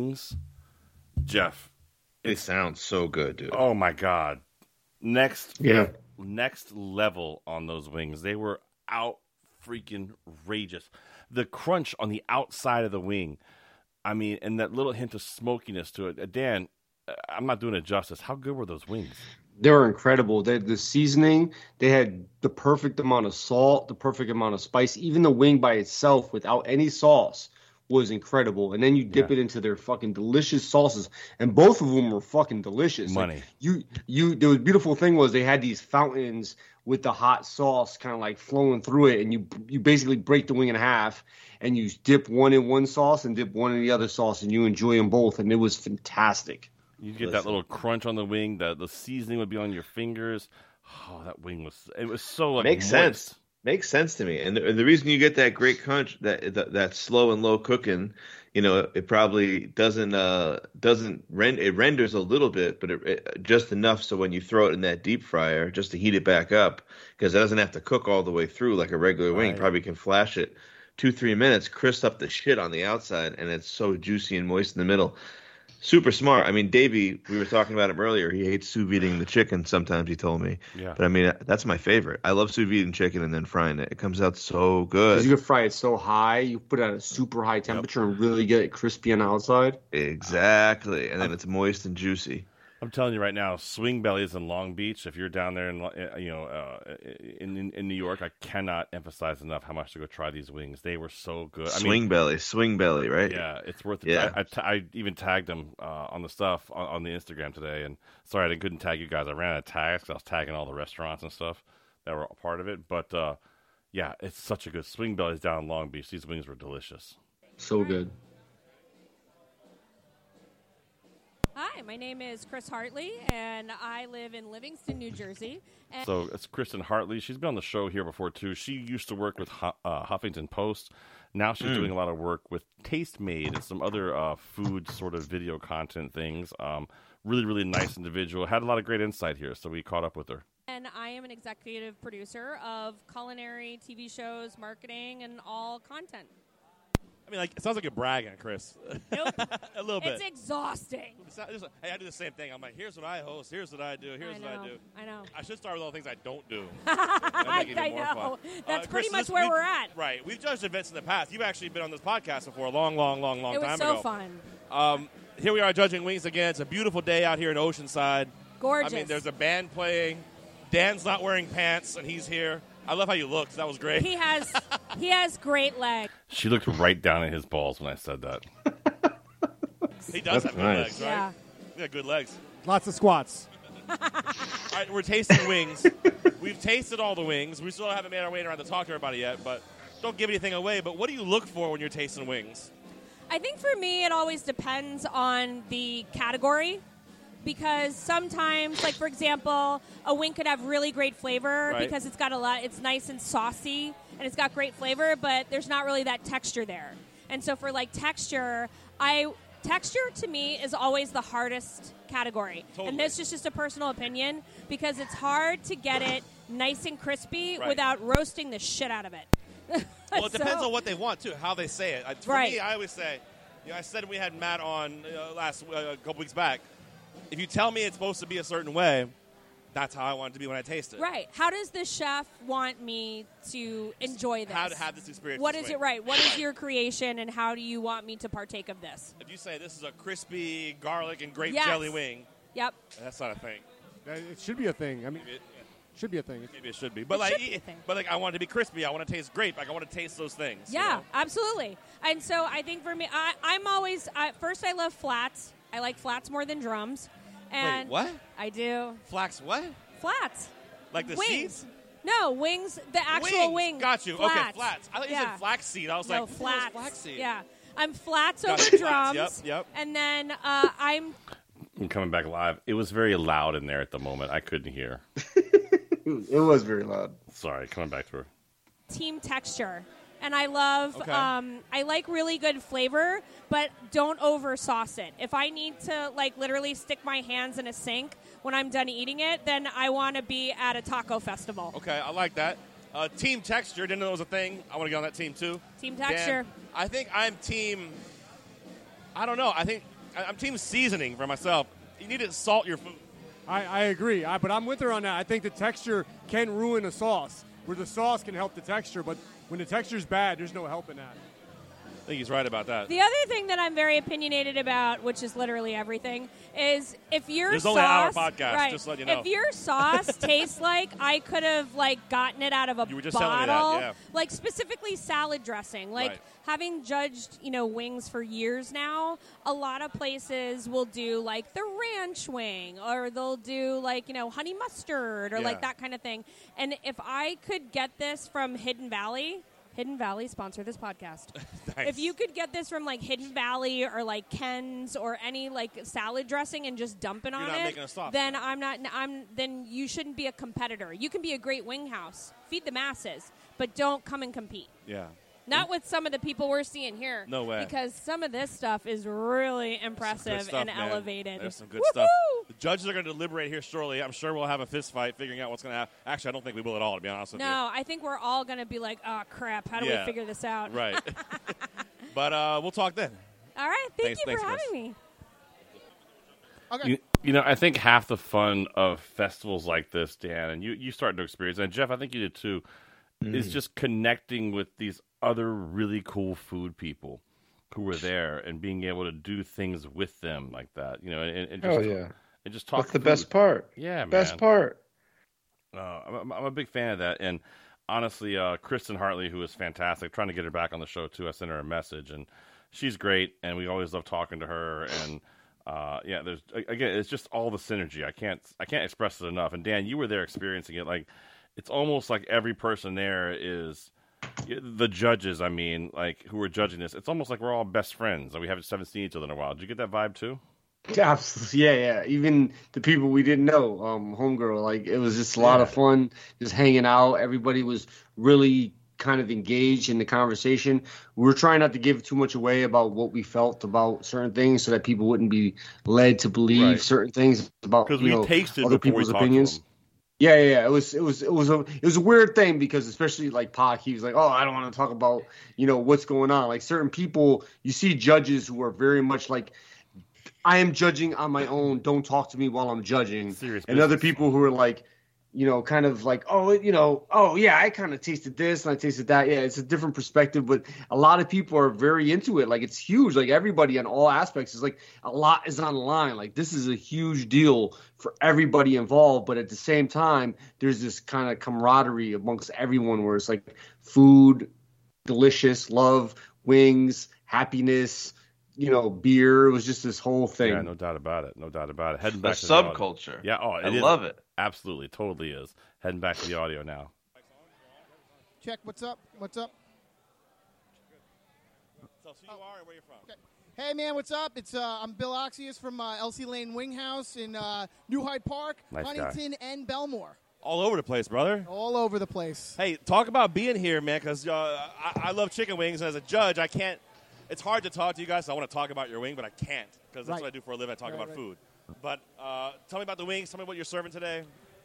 wings, Jeff. It sounds so good, dude. Oh my God! Next, Yeah. next level on those wings. They were out freaking rageous. The crunch on the outside of the wing. I mean, and that little hint of smokiness to it. Uh, Dan, uh, I'm not doing it justice. How good were those wings? They were incredible. They had the seasoning. They had the perfect amount of salt, the perfect amount of spice. Even the wing by itself, without any sauce, was incredible. And then you dip Yeah. it into their fucking delicious sauces, and both of them were fucking delicious. Like, Money. you, you. The beautiful thing was they had these fountains with the hot sauce kind of like flowing through it, and you you basically break the wing in half, and you dip one in one sauce and dip one in the other sauce, and you enjoy them both, and it was fantastic. You get that little crunch on the wing. The the seasoning would be on your fingers. Oh, that wing was. It was so like Makes moist. sense. Makes sense to me. And the, the reason you get that great crunch, that, that that slow and low cooking, you know, it probably doesn't uh doesn't rend it renders a little bit, but it, it, just enough so when you throw it in that deep fryer, just to heat it back up, because it doesn't have to cook all the way through like a regular wing. Right. Probably can flash it two three minutes, crisp up the shit on the outside, and it's so juicy and moist in the middle. Super smart. I mean, Davey, we were talking about him earlier. He hates sous videing the chicken. Sometimes he told me. Yeah. But I mean, that's my favorite. I love sous videing chicken and then frying it. It comes out so good. Because you can fry it so high, you put it at a super high temperature and really get it crispy on the outside. Exactly, and then it's moist and juicy. I'm telling you right now, Swing Bellies in Long Beach. If you're down there in uh, you know uh, in, in in New York, I cannot emphasize enough how much to go try these wings. They were so good. I Swing mean, belly, swing belly, right? Yeah, it's worth it. Yeah. I, I, ta- I even tagged them uh, on the stuff on, on the Instagram today. And sorry, I couldn't tag you guys. I ran out of tags 'cause I was tagging all the restaurants and stuff that were a part of it. But uh, yeah, it's such a good Swing Bellies down in Long Beach. These wings were delicious. So good. Hi, my name is Chris Hartley, and I live in Livingston, New Jersey. And So it's Kristen Hartley. She's been on the show here before too. She used to work with Hu- uh, Huffington Post. Now she's Mm. doing a lot of work with Taste Made and some other uh, food sort of video content things. Um, really, really nice individual. Had a lot of great insight here, so we caught up with her. and I am an executive producer of culinary T V shows, marketing, and all content. I mean, like it sounds like you're bragging, Chris. Nope. A little bit. It's exhausting. It's not- it's like, hey, I do the same thing. I'm like, here's what I host. Here's what I do. Here's I what know. I do. I know. I should start with all the things I don't do. I, make it I even more know. fun. That's Uh, pretty Chris, much listen, where we- we're at. Right. We've judged events in the past. You've actually been on this podcast before a long, long, long, long It was time so ago. fun. Um, here we are judging wings again. It's a beautiful day out here in Oceanside. Gorgeous. I mean, there's a band playing. Dan's not wearing pants, and he's here. I love how you looked. That was great. He has he has great legs. She looked right down at his balls when I said that. He does That's have good nice. legs, right? Yeah. He got good legs. Lots of squats. All right, we're tasting wings. We've tasted all the wings. We still haven't made our way around to talk to everybody yet, but don't give anything away. But what do you look for when you're tasting wings? I think for me, it always depends on the category. Because sometimes, like for example, a wing could have really great flavor Right. because it's got a lot. It's nice and saucy, and it's got great flavor, but there's not really that texture there. And so for like texture, I texture to me is always the hardest category. Totally. And this is just a personal opinion because it's hard to get it nice and crispy Right. without roasting the shit out of it. Well, it depends So- on what they want, too, how they say it. I- For Right. me, I always say, you know, I said we had Matt on uh, last uh, a couple weeks back. If you tell me it's supposed to be a certain way, that's how I want it to be when I taste it. Right. How does the chef want me to enjoy this? How to have this experience. What this is way. it right? What is your creation, and how do you want me to partake of this? If you say this is a crispy garlic and grape Yes. jelly wing, Yep. that's not a thing. Uh, It should be a thing. I mean, Maybe it, should be a thing. maybe it should be. But It like, should be a e- thing. but like, I want it to be crispy. I want to taste grape. Like, I want to taste those things. you Yeah, know? absolutely. And so I think for me, I, I'm always I, first. I love flats. I like flats more than drums. And Wait, what? I do Flax what? flats. Like the Wings. seeds? No, wings. The actual Wings. wing. Got you. Flats. Okay, flats. I thought you Yeah. said flaxseed. I was No, like, what the hell is flats. flaxseed? Yeah, I'm flats Got over you. drums. Flats. Yep, yep. And then uh, I'm I'm coming back live. It was very loud in there at the moment. I couldn't hear. It was very loud. Sorry, coming back to her. team texture. And I love, Okay. um, I like really good flavor, but don't over sauce it. If I need to, like, literally stick my hands in a sink when I'm done eating it, then I want to be at a taco festival. Okay, I like that. Uh, team texture, didn't know that was a thing. I want to get on that team too. Team Dan, texture. I think I'm team. I don't know. I think I- I'm team seasoning for myself. You need to salt your food. I, I agree, I, but I'm with her on that. I think the texture can ruin a sauce, where the sauce can help the texture, but when the texture's bad, there's no helping that. I think he's right about that. The other thing that I'm very opinionated about, which is literally everything, is if your There's sauce, only an hour podcast, right, just to let you know. if your sauce tastes like I could have like gotten it out of a You were just telling me that, bottle, yeah. like specifically salad dressing, like Right. having judged you know wings for years now, a lot of places will do like the ranch wing, or they'll do like you know honey mustard, or Yeah. like that kind of thing. And if I could get this from Hidden Valley. Hidden Valley sponsor this podcast. Nice. If you could get this from like Hidden Valley or like Ken's or any like salad dressing and just dump it You're on not it, making a sauce. then I'm not. I'm then you shouldn't be a competitor. You can be a great wing house, feed the masses, but don't come and compete. Yeah. Not with some of the people we're seeing here. No way. Because some of this stuff is really Good impressive stuff, and man. elevated. There's some good Woohoo! stuff. The judges are going to deliberate here shortly. I'm sure we'll have a fist fight figuring out what's going to happen. Actually, I don't think we will at all, to be honest with you. No, I think we're all going to be like, oh, crap, how do Yeah. we figure this out? Right. But uh, we'll talk then. All right, thank Thanks- you thanks, for Chris. having me. You, you know, I think half the fun of festivals like this, Dan, and you, you started to experience, and Jeff, I think you did too, is just connecting with these other really cool food people who were there and being able to do things with them like that. You know, and, and just, Hell yeah. and just talk. That's the food. best part. Yeah, man. Best part. Uh, I'm, I'm a big fan of that, and honestly, uh, Kristen Hartley, who is fantastic, trying to get her back on the show too. I sent her a message, and she's great, and we always love talking to her. And uh, yeah, there's again, it's just all the synergy. I can't, I can't express it enough. And Dan, you were there experiencing it. Like, it's almost like every person there is the judges. I mean, like who are judging this. It's almost like we're all best friends, and we haven't haven't seen each other in a while. Did you get that vibe too? Absolutely, yeah, yeah. Even the people we didn't know, um, homegirl, like it was just a lot of fun, just hanging out. Everybody was really kind of engaged in the conversation. We were trying not to give too much away about what we felt about certain things, so that people wouldn't be led to believe Right. certain things about 'Cause you we know, tasted other before we people's talked to opinions. them. Yeah, yeah, yeah. It was, it was, it was a, it was a weird thing because especially like Pac, he was like, "Oh, I don't want to talk about, you know, what's going on." Like certain people, you see judges who are very much like, "I am judging on my own. Don't talk to me while I'm judging." Serious and business. other people who are like, you know, kind of like, "Oh, you know, oh yeah, I kind of tasted this and I tasted that." Yeah, it's a different perspective, but a lot of people are very into it. Like it's huge. Like everybody on all aspects is like a lot is on the line. Like this is a huge deal for everybody involved. But at the same time, there's this kind of camaraderie amongst everyone where it's like food, delicious, love, wings, happiness, you know, beer. It was just this whole thing. Yeah, no doubt about it. No doubt about it. Heading A back to the audio. subculture. Yeah, oh, I it is. love it. Absolutely, totally is. Heading back to the audio now. Check. What's up? What's up? So, who you are and where you're from? Okay. Hey, man, what's up? It's uh, I'm Bill Oxius from uh, L C Lane Wing House in uh, New Hyde Park, Nice guy. Huntington, and Belmore. All over the place, brother. All over the place. Hey, talk about being here, man, because uh, I, I love chicken wings. And as a judge, I can't – it's hard to talk to you guys. So I want to talk about your wing, but I can't because that's Right. what I do for a living. I talk Right, about right. food. But uh, tell me about the wings. Tell me what you're serving today.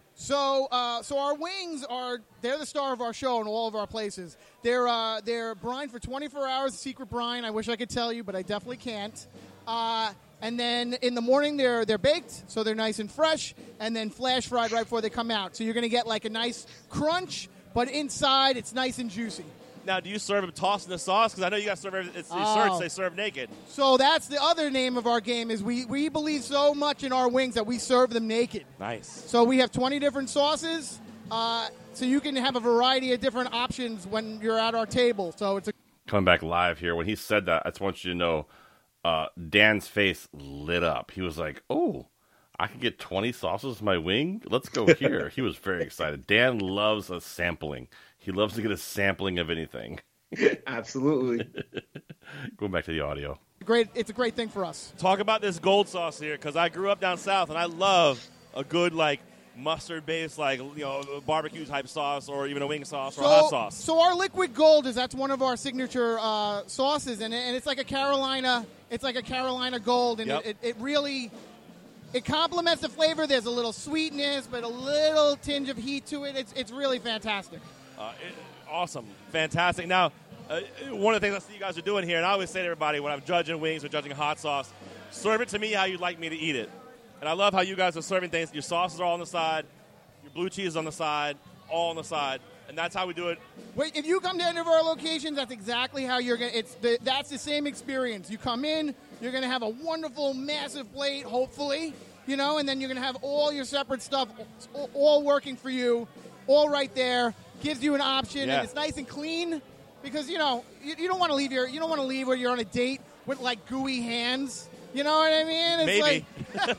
So, uh, so our wings are—they're the star of our show in all of our places. They're uh, they're brined for twenty-four hours, secret brine. I wish I could tell you, but I definitely can't. Uh, and then in the morning, they're they're baked, so they're nice and fresh, and then flash fried right before they come out. So you're going to get like a nice crunch, but inside it's nice and juicy. Now, do you serve them tossed in the sauce? Because I know you guys serve every- it's, your Oh. shirts, they serve naked. So that's the other name of our game is we, we believe so much in our wings that we serve them naked. Nice. So we have twenty different sauces, uh, so you can have a variety of different options when you're at our table. So it's a Coming back live here. When he said that, I just want you to know uh, Dan's face lit up. He was like, oh, I can get twenty sauces in my wing? Let's go here. He was very excited. Dan loves a sampling. He loves to get a sampling of anything. Absolutely. Going back to the audio. great. It's a great thing for us. Talk about this gold sauce here, because I grew up down south, and I love a good, like, mustard-based, like, you know, barbecue-type sauce or even a wing sauce or a hot sauce. So our liquid gold is that's one of our signature uh, sauces, and, it, and it's like a Carolina. It's like a Carolina gold, and Yep. it, it, it really it complements the flavor. There's a little sweetness, but a little tinge of heat to it. It's it's really fantastic. Uh, it, awesome. Fantastic. Now, uh, one of the things I see you guys are doing here, and I always say to everybody when I'm judging wings or judging hot sauce, serve it to me how you'd like me to eat it. And I love how you guys are serving things. Your sauces are all on the side, your blue cheese is on the side, all on the side. And that's how we do it. Wait, if you come to any of our locations, that's exactly how you're gonna. It's the, that's the same experience. You come in, you're gonna have a wonderful, massive plate, hopefully, you know, and then you're gonna have all your separate stuff, all- all working for you, all right there. Gives you an option, Yeah. and it's nice and clean because you know you, you don't want to leave your you don't want to leave where you're on a date with like gooey hands. You know what I mean? It's Maybe. like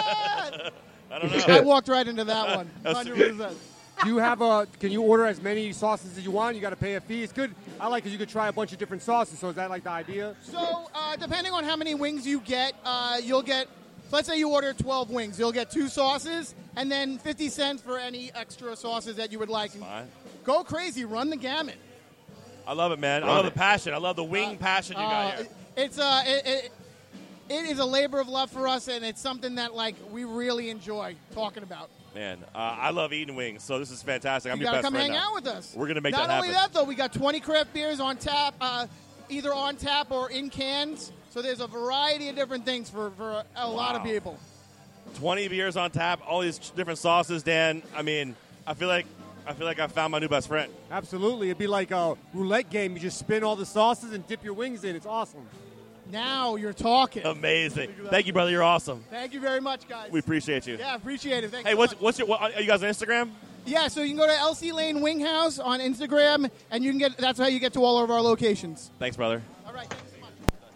I don't know. I walked right into that one. That's one too hundred good. percent. Do you have a? Can you order as many sauces as you want? You got to pay a fee. It's good. I like because you could try a bunch of different sauces. So is that like the idea? So, uh, depending on how many wings you get, uh, you'll get, let's say you order twelve wings, you'll get two sauces, and then fifty cents for any extra sauces that you would like. Fine. Go crazy, run the gamut. I love it, man. I Run love it. the passion. I love the wing passion you got Uh, here. It's uh, it, it, it is a labor of love for us, and it's something that like we really enjoy talking about. Man, uh, I love eating wings, so this is fantastic. I'm you your gotta best come friend hang now. out with us. We're going to make Not that only happen. that, though, we got twenty craft beers on tap, uh, either on tap or in cans. So there's a variety of different things for, for a, a lot of Wow. people. twenty beers on tap, all these ch- different sauces, Dan. I mean, I feel like I feel like I found my new best friend. Absolutely. It'd be like a roulette game. You just spin all the sauces and dip your wings in. It's awesome. Now you're talking. Amazing. Thank you, brother. You're awesome. Thank you very much, guys. We appreciate you. Yeah, appreciate it. Thanks Hey, so what's much. what's your? What, are you guys on Instagram? Yeah, so you can go to L C Lane Wing House on Instagram, and you can get. That's how you get to all of our locations. Thanks, brother. All right. Thanks so much.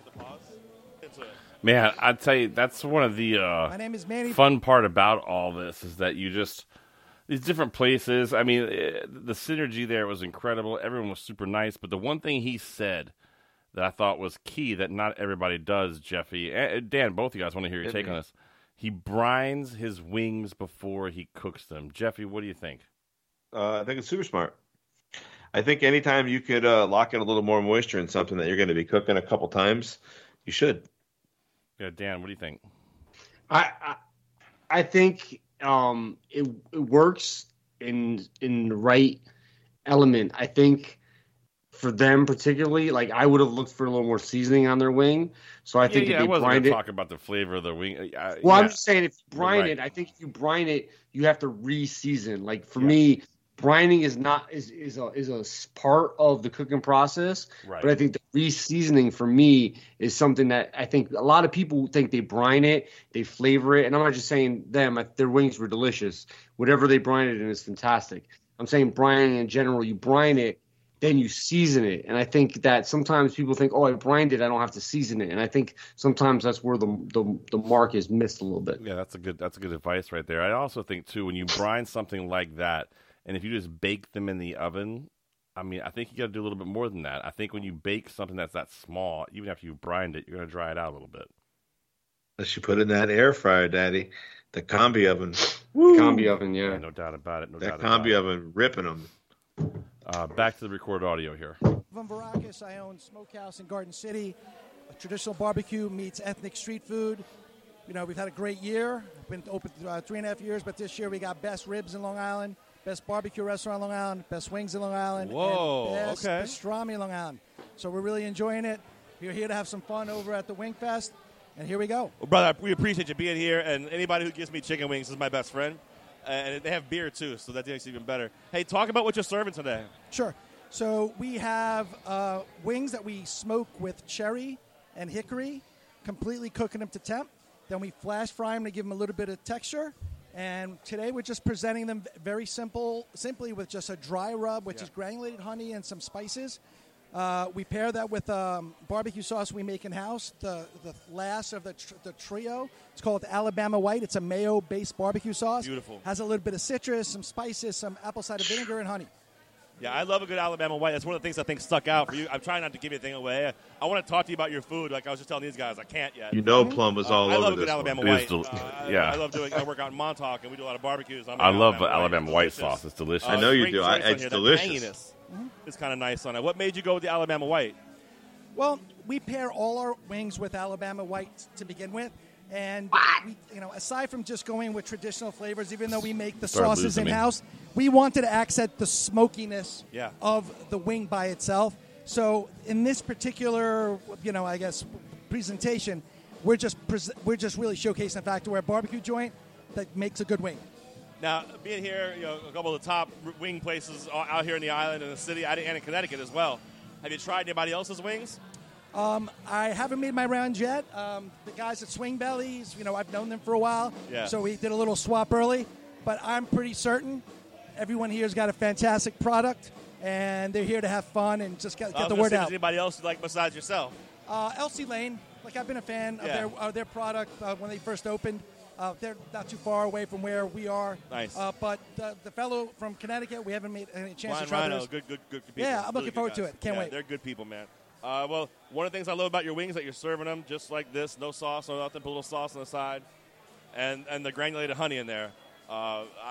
Man, I tell you, that's one of the uh, My name is Manny. fun part about all this is that you just these different places. I mean, eh, the synergy there was incredible. Everyone was super nice, but the one thing he said that I thought was key that not everybody does, Jeffy, and Dan, both of you guys want to hear your Hit take me. on this. He brines his wings before he cooks them. Jeffy, what do you think? Uh, I think it's super smart. I think anytime you could uh, lock in a little more moisture in something that you're going to be cooking a couple times, you should. Yeah, Dan, what do you think? I, I I think um, it, it works in in the right element. I think for them particularly, like I would have looked for a little more seasoning on their wing. So I yeah, think yeah, if I they wasn't brined gonna it, talk about the flavor of the wing. Uh, well, yeah. I'm just saying if you brine right. it, I think if you brine it, you have to re-season. Like for Yeah. me, brining is not is is a is a s- part of the cooking process. Right. But I think the re-seasoning for me is something that I think a lot of people think they brine it, they flavor it, and I'm not just saying them. I, their wings were delicious. Whatever they brine it in is fantastic. I'm saying brining in general. You brine it, then you season it. And I think that sometimes people think, oh, I brined it, I don't have to season it. And I think sometimes that's where the the, the mark is missed a little bit. Yeah, that's a good that's a good advice right there. I also think too, when you brine something like that, and if you just bake them in the oven, I mean, I think you got to do a little bit more than that. I think when you bake something that's that small, even after you brined it, you're going to dry it out a little bit. Unless you put it in that air fryer, Daddy, the combi oven. Combi oven, yeah. Yeah, no doubt about it. No That doubt about combi it. oven ripping them. Uh, back to the recorded audio here. From Veracruz, I own Smokehouse in Garden City. A traditional barbecue meets ethnic street food. You know, we've had a great year. Been open uh, three and a half years, but this year we got best ribs in Long Island, best barbecue restaurant in Long Island, best wings in Long Island, Whoa, and best okay. pastrami in Long Island. So we're really enjoying it. We're here to have some fun over at the Wing Fest, and here we go. Well, brother, we appreciate you being here, and anybody who gives me chicken wings is my best friend. And they have beer, too, so that makes it even better. Hey, talk about what you're serving today. Sure. So we have uh, wings that we smoke with cherry and hickory, completely cooking them to temp. Then we flash fry them to give them a little bit of texture. And today we're just presenting them very simple, simply with just a dry rub, which Yeah. is granulated honey and some spices. Uh, we pair that with um, barbecue sauce we make in-house, the, the last of the, tr- the trio. It's called Alabama White. It's a mayo-based barbecue sauce. Beautiful. Has a little bit of citrus, some spices, some apple cider vinegar, and honey. Yeah, I love a good Alabama White. That's one of the things I think stuck out for you. I'm trying not to give anything away. I want to talk to you about your food. Like I was just telling these guys, I can't yet. You know Plum was all uh, I over love a good this Alabama one. It White. is del- Uh, I- yeah. I love doing. I work out in Montauk, and we do a lot of barbecues. I'm I an love Alabama Alabama White. white It's delicious. sauce. It's delicious. I know you great do. choice I- on it's here. delicious. The tanginess is kind of nice on it. What made you go with the Alabama White? Well, we pair all our wings with Alabama White to begin with. And, we, you know, aside from just going with traditional flavors, even though we make the Start sauces losing me. in-house, we wanted to accent the smokiness Yeah. of the wing by itself. So in this particular, you know, I guess, presentation, we're just pres- we're just really showcasing the fact that we're a barbecue joint that makes a good wing. Now, being here, you know, a couple of the top r- wing places out here in the island and the city, and in Connecticut as well. Have you tried anybody else's wings? Um, I haven't made my rounds yet. Um, the guys at Swing Bellies, you know, I've known them for a while. Yeah. So we did a little swap early. But I'm pretty certain everyone here's got a fantastic product, and they're here to have fun and just get, I get was the gonna word say, out. Does anybody else like besides yourself? Uh, Elsie Lane, like I've been a fan Yeah. of their of their product uh, when they first opened. Uh, they're not too far away from where we are. Nice. Uh, but the, the fellow from Connecticut, we haven't made any chance Ryan to try Rhino, theirs. good, good, good people. Yeah, I'm Really looking good forward to guys. it. Can't Yeah, wait. They're good people, man. Uh, well, one of the things I love about your wings is that you're serving them just like this, no sauce, no nothing, put a little sauce on the side, and and the granulated honey in there. Uh, I,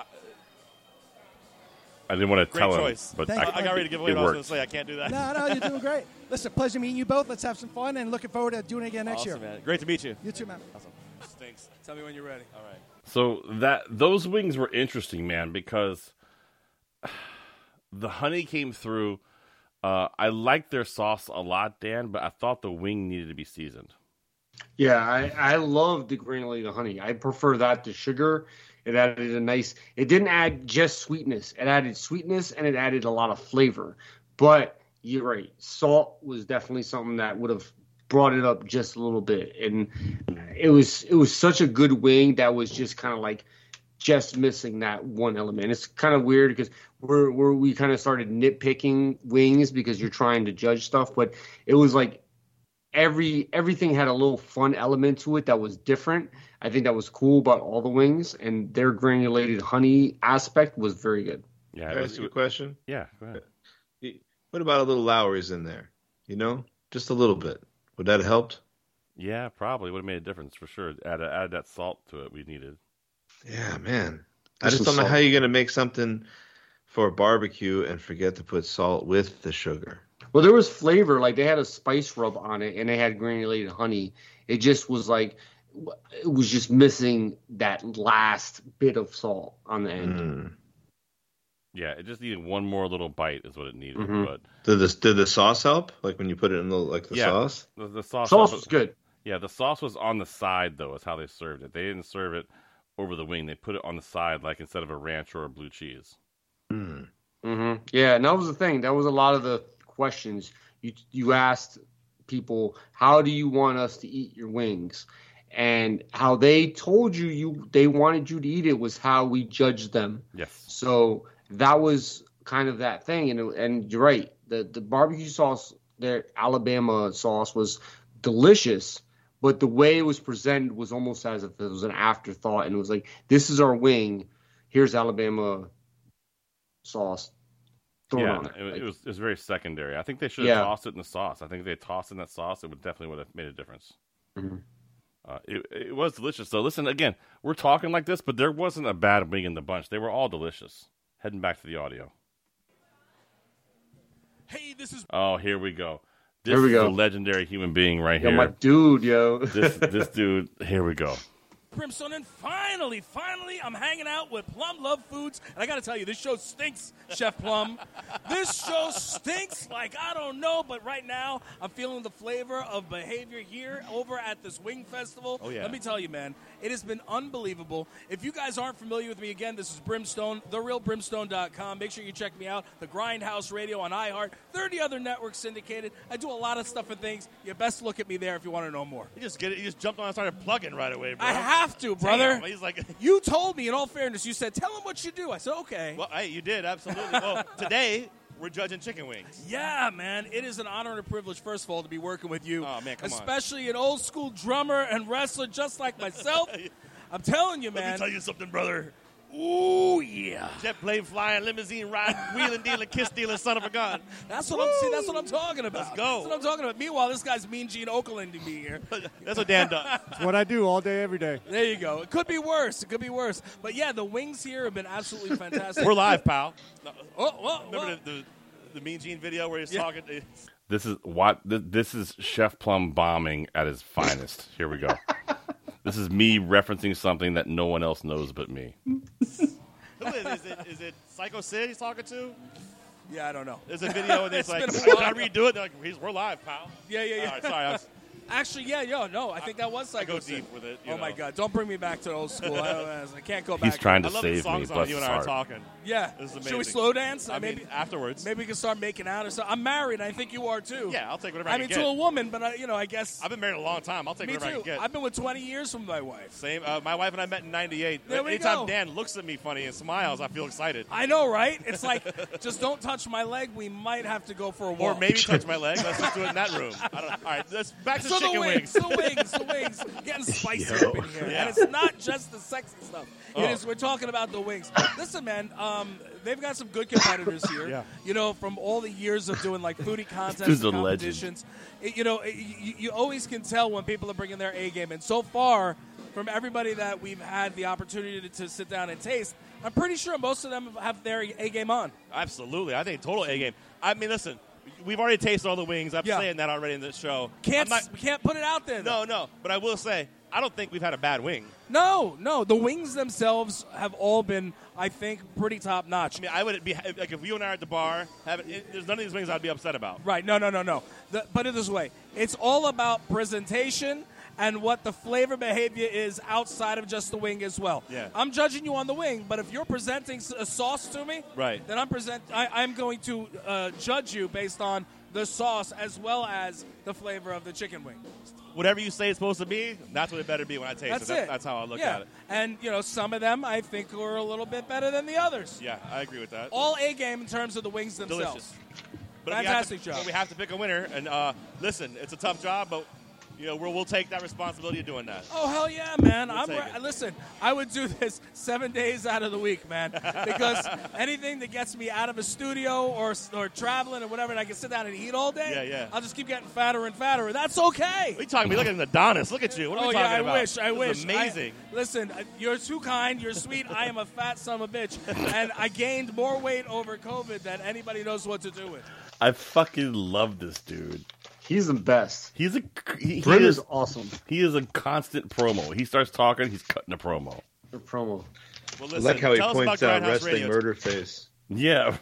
I didn't want to great tell choice. him, but Thank I, you. I got ready to give away it what I was going worked. to say. I can't do that. No, no, you're doing great. Listen, pleasure meeting you both. Let's have some fun, and looking forward to doing it again next Awesome, year. man. Great to meet you. You too, man. Awesome. Stinks. Tell me when you're ready. All right. So that those wings were interesting, man, because the honey came through. Uh, I liked their sauce a lot, Dan, but I thought the wing needed to be seasoned. Yeah, I, I love the granulated honey. I prefer that to sugar. It added a nice, it didn't add just sweetness. It added sweetness and it added a lot of flavor. But you're right, salt was definitely something that would have brought it up just a little bit. And it was it was such a good wing that was just kind of like just missing that one element. It's kind of weird because we're, we're we kind of started nitpicking wings because you're trying to judge stuff, but it was like every everything had a little fun element to it that was different. I think that was cool about all the wings, and their granulated honey aspect was very good. Yeah, Can I ask you a question? Yeah, go ahead. What about a little Lowry's in there? You know, just a little bit. Would that have helped? Yeah, probably would have made a difference for sure. Add add that salt to it we needed. Yeah, man. I Just just some don't know salt. how you're going to make something for a barbecue and forget to put salt with the sugar. Well, there was flavor. Like they had a spice rub on it, and they had granulated honey. It just was like it was just missing that last bit of salt on the end. Mm. Yeah, it just needed one more little bite is what it needed. Mhm. But Did the did the sauce help? Like when you put it in the like the yeah, sauce? The, the sauce, Sauce was good. Yeah, the sauce was on the side though. Is how they served it. They didn't serve it over the wing. They put it on the side, like instead of a ranch or a blue cheese. Mm. Mm-hmm. Yeah, and that was the thing. That was a lot of the questions you you asked people. How do you want us to eat your wings? And how they told you you they wanted you to eat it was how we judged them. Yes. So that was kind of that thing, and and you're right. The the barbecue sauce, their Alabama sauce, was delicious, but the way it was presented was almost as if it was an afterthought, and it was like, this is our wing, here's Alabama sauce thrown Yeah, on it. it, Like, it was it was very secondary. I think they should have Yeah. tossed it in the sauce. I think if they tossed in that sauce, it would definitely would have made a difference. Mhm. Uh, it, it was delicious. So listen, again, we're talking like this, but there wasn't a bad wing in the bunch. They were all delicious. Heading back to the audio. Hey, this is. Oh, here we go. This Here we is go. a legendary human being right yo, here. my dude, yo. This this dude. Here we go. Brimstone, and finally, finally, I'm hanging out with Plum Love Foods, and I got to tell you, this show stinks, Chef Plum. This show stinks like I don't know, but right now I'm feeling the flavor of behavior here over at this Wing Festival. Oh, yeah. Let me tell you, man, it has been unbelievable. If you guys aren't familiar with me, again, this is Brimstone, the real brimstone dot com. Make sure you check me out, the Grindhouse Radio on iHeart, thirty other networks syndicated. I do a lot of stuff and things. You best look at me there if you want to know more. You just get it. You just jumped on and started plugging right away, bro. I have to, brother. Damn, he's like, You told me, in all fairness, you said, tell him what you do. I said, okay. well, hey, you did absolutely. Well, today we're judging chicken wings. Yeah, man. It is an honor and a privilege, first of all, to be working with you. Oh, man, come on. Especially an old school drummer and wrestler just like myself. I'm telling you, Let man. me tell you something, brother. Ooh, yeah. Jet plane flying, limousine riding, wheeling dealing, kiss stealing, son of a gun. That's what I'm see. That's what I'm talking about. Let's go. That's what I'm talking about. Meanwhile, this guy's Mean Gene Oakland to me here. That's what Dan does. That's what I do all day, every day. There you go. It could be worse. It could be worse. But yeah, the wings here have been absolutely fantastic. We're live, pal. Oh, whoa, Remember whoa. the, the the Mean Gene video where he's Yeah. talking? This is what th- this is Chef Plum bombing at his finest. Here we go. This is me referencing something that no one else knows but me. Who is, is it? Is it Psycho Sid he's talking to? Yeah, I don't know. There's a video and it's, It's like, been a should while. I redo it? They're like, he's, we're live, pal. Yeah, yeah, yeah. All right, sorry. I was, Actually, yeah, yo, no, I think that was I Psycho go Sid. deep with it. you Oh my know. God! Don't bring me back to old school. I, don't, I can't go back. He's trying to I love save these songs me. on Bless you his and I are heart. talking. Yeah. This is Should we amazing. slow dance? I maybe mean, afterwards. Maybe we can start making out or something. I'm married. I think you are too. Yeah, I'll take whatever I, I mean, can to get. a woman, but I, you know, I guess. I've been married a long time. I'll take me whatever I too. can get. I've been with twenty years from my wife. Same. Uh, my wife and I met in ninety-eight. There we Anytime go. Dan looks at me funny and smiles, I feel excited. I know, right? It's like, just don't touch my leg. We might have to go for a walk. Or maybe touch my leg. Let's just do it in that room. I don't, all right, let's back to So chicken the wings. wings, the wings, the wings, getting spicy up in here, Yeah. and it's not just the sexy stuff. Oh. It is. We're talking about the wings. Listen, man, um, they've got some good competitors here. Yeah. You know, from all the years of doing like foodie contests, Dude's and a legend. competitions. It, you know, it, you, you always can tell when people are bringing their A game. And so far, from everybody that we've had the opportunity to, to sit down and taste, I'm pretty sure most of them have their A game on. Absolutely. I think total A game. I mean, listen, we've already tasted all the wings. I'm Yeah. saying that already in this show. Can't I'm not- we can't put it out there. no, though. no. But I will say, I don't think we've had a bad wing. No, no. The wings themselves have all been, I think, pretty top notch. I mean, I would be like if you and I are at the bar. Having, it, there's none of these wings I'd be upset about. Right. No, no, no, no. The, put it this way. It's all about presentation and what the flavor behavior is outside of just the wing as well. Yeah. I'm judging you on the wing, but if you're presenting s- a sauce to me, Right. then I'm present. I, I'm going to uh, judge you based on the sauce as well as the flavor of the chicken wing. Whatever you say it's supposed to be, that's what it better be when I taste That's it. That- it. That's how I look yeah. at it. And, you know, some of them I think are a little bit better than the others. Yeah, I agree with that. All A game in terms of the wings themselves. Delicious. But Fantastic we have to, job. but we have to pick a winner. And uh, listen, it's a tough job, but you know we'll, we'll take that responsibility of doing that. Oh hell yeah, man! We'll I'm take re- it. listen. I would do this seven days out of the week, man, because anything that gets me out of a studio or or traveling or whatever, and I can sit down and eat all day. Yeah, yeah. I'll just keep getting fatter and fatter. That's okay. What are you talking about? Look at Adonis. Look at you. What are oh we yeah, talking I about? wish. I This wish. is amazing. I- listen, uh, you're too kind. You're sweet. I am a fat son of a bitch, and I gained more weight over COVID than anybody knows what to do with. I fucking love this dude. He's the best. He's a he, Brim he is is awesome. He is a constant promo. He starts talking, he's cutting a promo. The promo. Well, I like how he tell us points about out Grindhouse wrestling Radio. murder face. Yeah,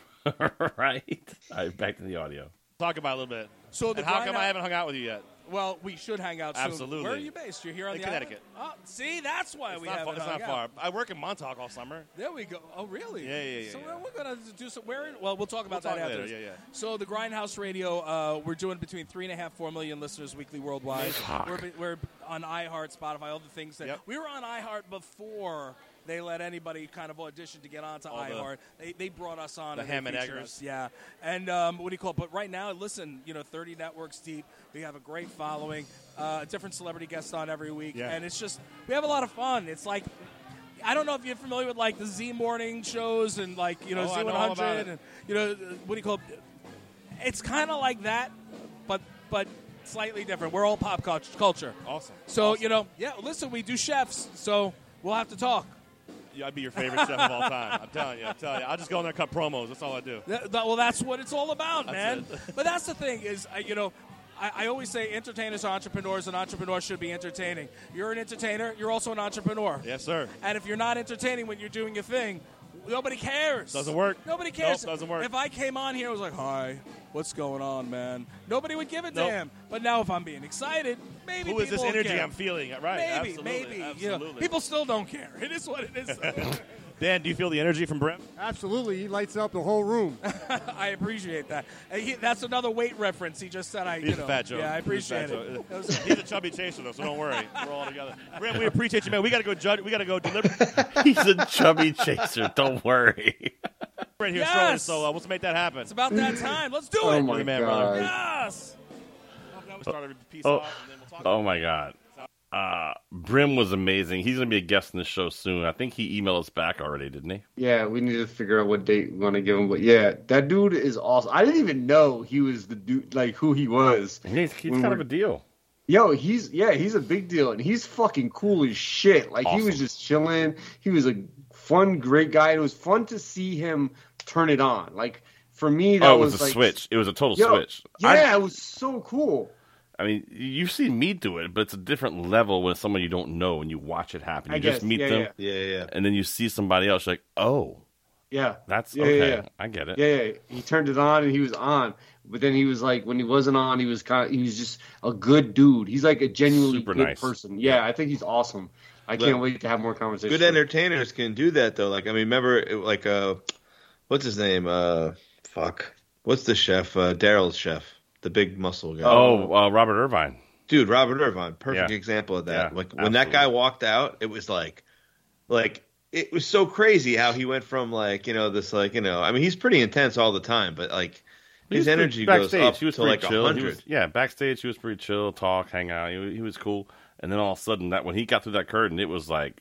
right. All right, back to the audio. Talk about it a little bit. So the and how come Grindhouse- I haven't hung out with you yet? Well, we should hang out soon. Absolutely. Where are you based? You're here on In the Connecticut. island? Oh, see, that's why It's we not haven't far, it's hung not out. far. I work in Montauk all summer. There we go. Oh, really? Yeah, yeah, yeah, So yeah. we're going to do some. Where? Well, we'll talk about We'll that talk after. later, this. yeah, yeah. So the Grindhouse Radio, uh, we're doing between three and a half, four million listeners weekly worldwide. Fuck. We're, we're on iHeart, Spotify, all the things that Yep. we were on iHeart before. They let anybody kind of audition to get onto All the- iHeart. They, they brought us on. the and they ham and featured eggers. us. Yeah. And um, what do you call it? But right now, listen, you know, thirty networks deep. We have a great following. Uh, a different celebrity guest on every week. Yeah. And it's just, we have a lot of fun. It's like, I don't know if you're familiar with like the Z morning shows and like, you know, Oh, I Z know all about one hundred it. and, you know, what do you call it? It's kind of like that, but but slightly different. We're all pop cult- culture. Awesome. So, Awesome. you know, yeah, listen, we do chefs, so we'll have to talk. Yeah, I'd be your favorite chef of all time. I'm telling you. I'm telling you. I'll just go in there and cut promos. That's all I do. Th- th- well, that's what it's all about, That's man. it. But that's the thing is, uh, you know, I, I always say entertainers are entrepreneurs, and entrepreneurs should be entertaining. You're an entertainer. You're also an entrepreneur. Yes, sir. And if you're not entertaining when you're doing your thing, nobody cares. Doesn't work. Nobody cares. Nope, doesn't work. If I came on here, I was like, "Hi, what's going on, man?" Nobody would give a Nope. damn. But now, if I'm being excited, maybe Who is this people will energy care. I'm feeling? Right. Maybe, Absolutely. maybe. You know, Absolutely. people still don't care. It is what it is. Dan, do you feel the energy from Brim? Absolutely, he lights up the whole room. I appreciate that. And he, that's another weight reference. He just said, "I." He's you know, a fat joke. Yeah, I He's a appreciate fat it. joke. That was- He's a chubby chaser, though, so don't worry. We're all together. Brim, we appreciate you, man. We got to go judge. We got to go deliver. He's a chubby chaser. Don't worry. Right here, Yes. strolling, so uh, let's make that happen. It's about that time. Let's do Oh it. my man, god. brother. Yes. Now we started with peace Oh, off, and then we'll talk. oh my God. Uh, Brim was amazing. He's going to be a guest in the show soon. I think he emailed us back already, didn't he? Yeah, we need to figure out what date we want to give him. But yeah, that dude is awesome. I didn't even know he was the dude, like who he was. He's, he's When kind we're- of a deal. Yo, he's yeah, he's a big deal, and he's fucking cool as shit. Like he was Awesome. just chilling. He was a fun, great guy. It was fun to see him turn it on. Like for me, that Oh, it was, a like, switch. It was a total Yo, switch. Yeah, I, it was so cool. I mean, you've seen me do it, but it's a different level when it's someone you don't know and you watch it happen. You I just guess, meet yeah, them, yeah. Yeah, yeah. and then you see somebody else. You're like, oh, Yeah, that's Yeah, okay. yeah, yeah. I get it. Yeah, yeah, he turned it on and he was on. But then he was like, when he wasn't on, he was kind of, he was just a good dude. He's like a genuinely Super good nice. person. Yeah, I think he's awesome. I But can't wait to have more conversations. Good entertainers can do that though. Like I mean, remember it- like uh, what's his name? Uh, fuck. What's the chef? Uh, Daryl's chef, the big muscle guy. Oh, uh, Robert Irvine. Dude, Robert Irvine, perfect Yeah. example of that. Yeah, like when that guy walked out, it was like, like it was so crazy how he went from like you know this like you know I mean he's pretty intense all the time, but like He his was pretty- energy goes backstage, up he was to pretty like a chill. He hundred. was- Yeah, backstage he was pretty chill, talk, hang out. He, he was cool. And then all of a sudden, that when he got through that curtain, it was like,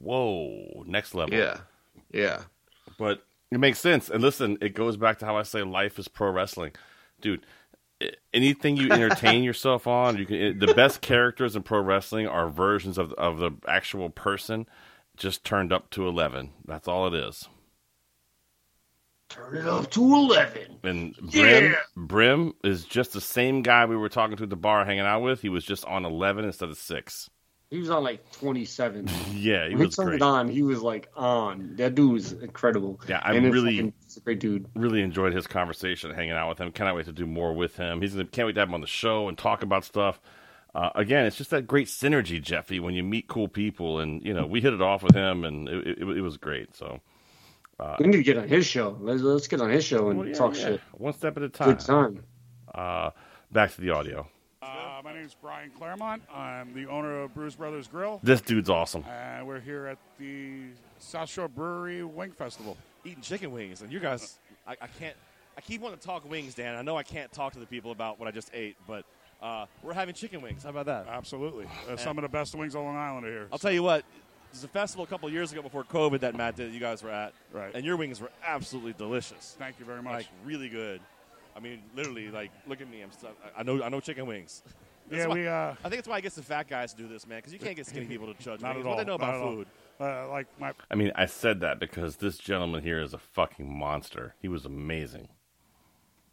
whoa, next level. Yeah, yeah. But it makes sense. And listen, it goes back to how I say life is pro wrestling, dude. i- Anything you entertain yourself on, you can. The best characters in pro wrestling are versions of of the actual person, just turned up to eleven. That's all it is. Turn it up to eleven. And Brim, Yeah. Brim is just the same guy we were talking to at the bar, hanging out with. He was just on eleven instead of six. He was on like twenty-seven. Yeah, he when was he turned great. it on, he was like on. That dude was incredible. Yeah, I And it's really, fucking- he's a great dude. really enjoyed his conversation, hanging out with him. Cannot wait to do more with him. He's gonna, can't wait to have him on the show and talk about stuff. Uh, again, it's just that great synergy, Jeffy, when you meet cool people, and you know we hit it off with him, and it, it, it was great. So uh, We need to get on his show. Let's, let's get on his show and well, yeah, talk yeah. shit. One step at a time. Good time. Uh, back to the audio. Uh, my name is Brian Claremont. I'm the owner of Bruce Brothers Grill. This dude's awesome. And we're here at the South Shore Brewery Wing Festival. Eating chicken wings, and you guys, I, I can't. I keep wanting to talk wings, Dan. I know I can't talk to the people about what I just ate, but uh, we're having chicken wings. How about that? Absolutely. Uh, some of the best wings on Long Island are here. I'll tell you what. There's a festival a couple of years ago before COVID that Matt did. That you guys were at, Right. And your wings were absolutely delicious. Thank you very much. Like really good. I mean, literally, like look at me. I'm. St- I know. I know chicken wings. That's Yeah, why- we, uh, I think it's why I get the fat guys to do this, man, because you can't get skinny people to judge Not wings. at all. What they know Not about at all. food. Uh, like my I mean, I said that because this gentleman here is a fucking monster. He was amazing.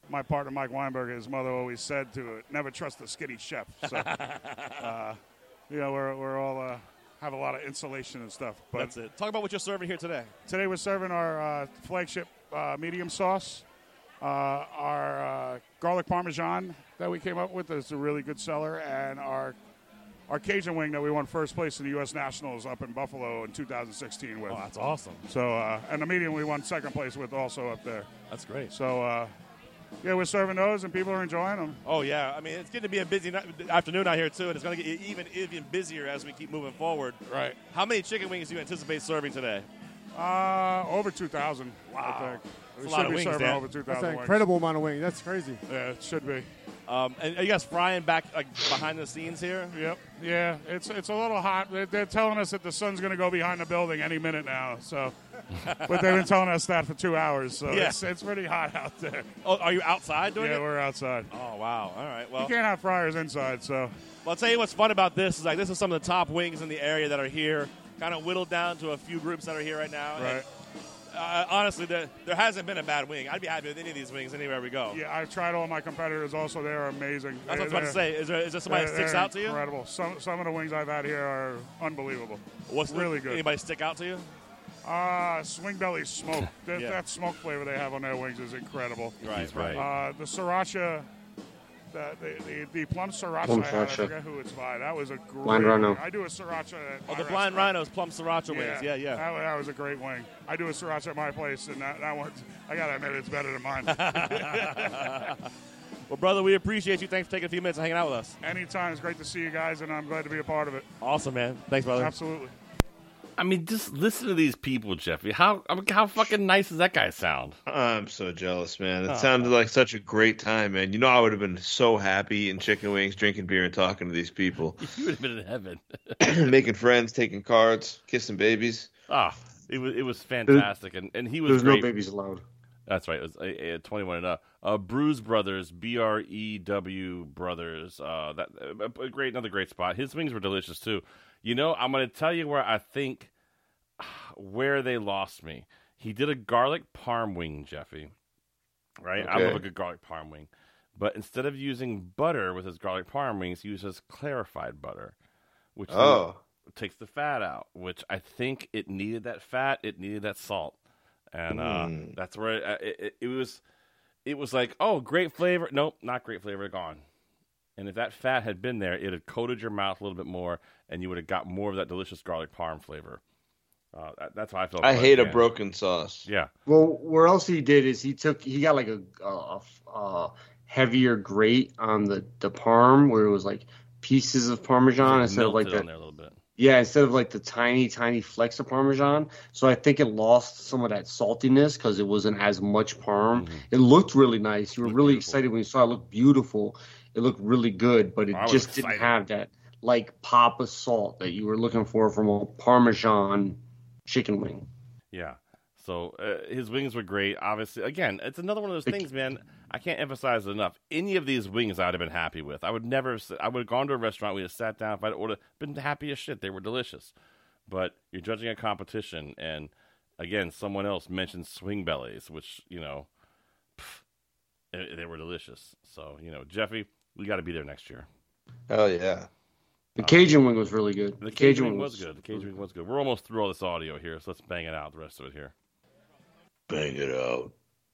my partner Mike Weinberg, his mother always said to it, never trust a skinny chef. So, uh, you know, we're we're all uh, have a lot of insulation and stuff. But That's it. Talk about what you're serving here today. today we're serving our uh, flagship uh, medium sauce, uh, our uh, garlic parmesan that we came up with is a really good seller, and our our Cajun wing that we won first place in the U S Nationals up in Buffalo in two thousand sixteen with. Oh, that's awesome. So, uh, and the medium we won second place with also up there. That's great. So, uh, yeah, we're serving those, and people are enjoying them. Oh, yeah. I mean, it's getting to be a busy night, afternoon out here, too, and it's going to get even even busier as we keep moving forward. Right. How many chicken wings do you anticipate serving today? Uh, over two thousand, Wow. I think. That's We a should lot of be wings, serving Dan. over two That's thousand an wings. incredible amount of wings. That's crazy. Yeah, it should be. Um, and are you guys frying back like, behind the scenes here? Yep. Yeah, it's it's a little hot. They're, they're telling us that the sun's going to go behind the building any minute now. So, but they've been telling us that for two hours. So Yeah. it's it's pretty hot out there. Oh, are you outside doing yeah, it? we're outside. Oh, wow. All right. Well, You can't have fryers inside, so Well, I'll tell you what's fun about this is like this is some of the top wings in the area that are here, kind of whittled down to a few groups that are here right now. Right. And, uh, honestly, there, there hasn't been a bad wing. I'd be happy with any of these wings anywhere we go. yeah, I've tried all my competitors. Also, they're amazing. That's what I was about to They're- say. Is there, is there somebody that they're- sticks they're out to you? Incredible. Some some of the wings I've had here are unbelievable. What's the- really good? Anybody stick out to you? Uh, Swing Belly smoke. That, Yeah. that smoke flavor they have on their wings is incredible. Right, He's right. Uh, the sriracha, the, the, the, the plum sriracha, Plum I, had, I sriracha. forget who it's by. That was a great Blind Rhino. wing. I do a sriracha at Oh, my the Blind restaurant. Rhinos plum sriracha wings. Yeah, yeah. That, that was a great wing. I do a sriracha at my place, and that, that one, I got to admit, it's better than mine. Well, brother, we appreciate you. Thanks for taking a few minutes and hanging out with us. Anytime. It's great to see you guys, and I'm glad to be a part of it. Awesome, man. Thanks, brother. Absolutely. I mean, just listen to these people, Jeffy. How I mean, how fucking nice does that guy sound? I'm so jealous, man. It Oh. sounded like such a great time, man. You know, I would have been so happy eating chicken wings, drinking beer, and talking to these people. You would have been in heaven. Making friends, taking cards, kissing babies. Ah, it was it was fantastic, and, and he was There's great. no babies allowed. That's right. It was a, a twenty-one and up. Uh, Brews Brothers, B R E W Brothers. Uh, that a, a great, another great spot. His wings were delicious too. You know, I'm going to tell you where I think where they lost me. He did a garlic parm wing, Jeffy. Right? I Okay. love a good garlic parm wing, but instead of using butter with his garlic parm wings, he uses clarified butter, which Oh. takes the fat out. Which I think it needed that fat. It needed that salt. And uh, Mm. that's where it, it, it, it was. It was like, oh, great flavor. Nope, not great flavor. Gone. And if that fat had been there, it had coated your mouth a little bit more, and you would have got more of that delicious garlic parm flavor. Uh, that, that's how I felt. I about hate it, a man. broken sauce. Yeah. Well, where else he did is he took he got like a, a, a heavier grate on the the parm where it was like pieces of parmesan instead of like Melted on the there a little bit. yeah instead of like the tiny tiny flecks of parmesan. So I think it lost some of that saltiness because it wasn't as much parm. Mm-hmm. It looked really nice. You were really excited when you saw it. It looked beautiful. It looked really good, but it I was just didn't excited. have that like pop of salt that you were looking for from a parmesan chicken wing. Yeah. So uh, his wings were great. Obviously, again, it's another one of those things, man. I can't emphasize it enough. Any of these wings, I'd have been happy with. I would never. have s- I would have gone to a restaurant. We'd have sat down. If I'd ordered, been happy as shit. They were delicious. But you're judging a competition, and again, someone else mentioned swing bellies, which you know, pff, they, they were delicious. So you know, Jeffy, we got to be there next year. Hell yeah. The Cajun wing was really good. The Cajun wing was good. The Cajun wing was good. We're almost through all this audio here, so let's bang it out. The rest of it here. Bang it out.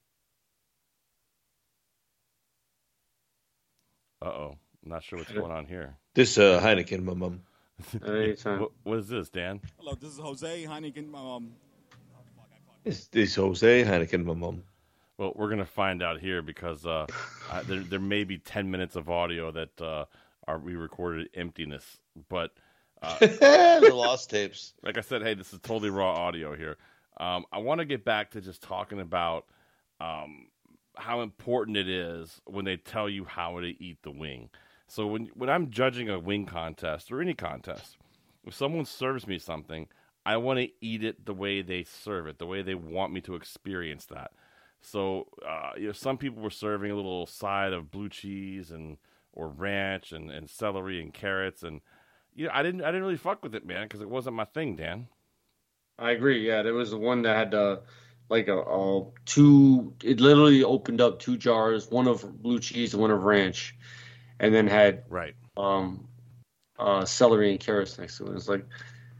Uh oh, not sure what's going on here. This uh, Heineken, my mum. what, what is this, Dan? Hello, this is Jose Heineken. Um, This, this Jose Heineken, my mum. Well, we're gonna find out here because uh, uh, there there may be ten minutes of audio that uh, are we recorded emptiness, but uh, the lost tapes. Like I said, hey, this is totally raw audio here. Um, I want to get back to just talking about um, how important it is when they tell you how to eat the wing. So when when I'm judging a wing contest or any contest, if someone serves me something, I want to eat it the way they serve it, the way they want me to experience that. So uh, you know, some people were serving a little side of blue cheese and or ranch and, and celery and carrots, and you know, I didn't I didn't really fuck with it, man, because it wasn't my thing, Dan. I agree. Yeah, there was the one that had the like a, a two. It literally opened up two jars, one of blue cheese and one of ranch, and then had right um, uh, celery and carrots next to it. It's like,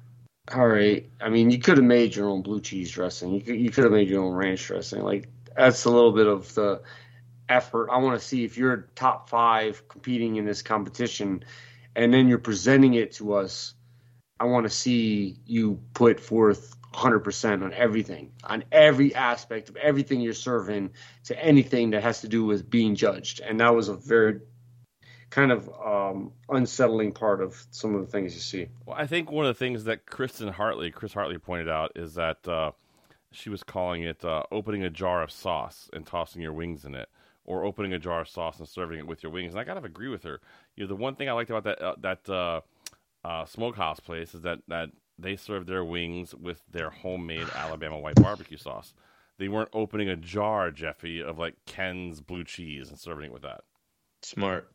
all right. I mean, you could have made your own blue cheese dressing. You could you could have made your own ranch dressing. Like that's a little bit of the effort. I want to see if you're top five competing in this competition, and then you're presenting it to us. I want to see you put forth one hundred percent on everything, on every aspect of everything you're serving to anything that has to do with being judged. And that was a very kind of um, unsettling part of some of the things you see. Well, I think one of the things that Kristen Hartley, Chris Hartley pointed out is that uh, she was calling it uh, opening a jar of sauce and tossing your wings in it, or opening a jar of sauce and serving it with your wings. And I kind of agree with her. You know, the one thing I liked about that uh, that uh, uh, smokehouse place is that, that they served their wings with their homemade Alabama white barbecue sauce. They weren't opening a jar, Jeffy, of like Ken's blue cheese and serving it with that. Smart.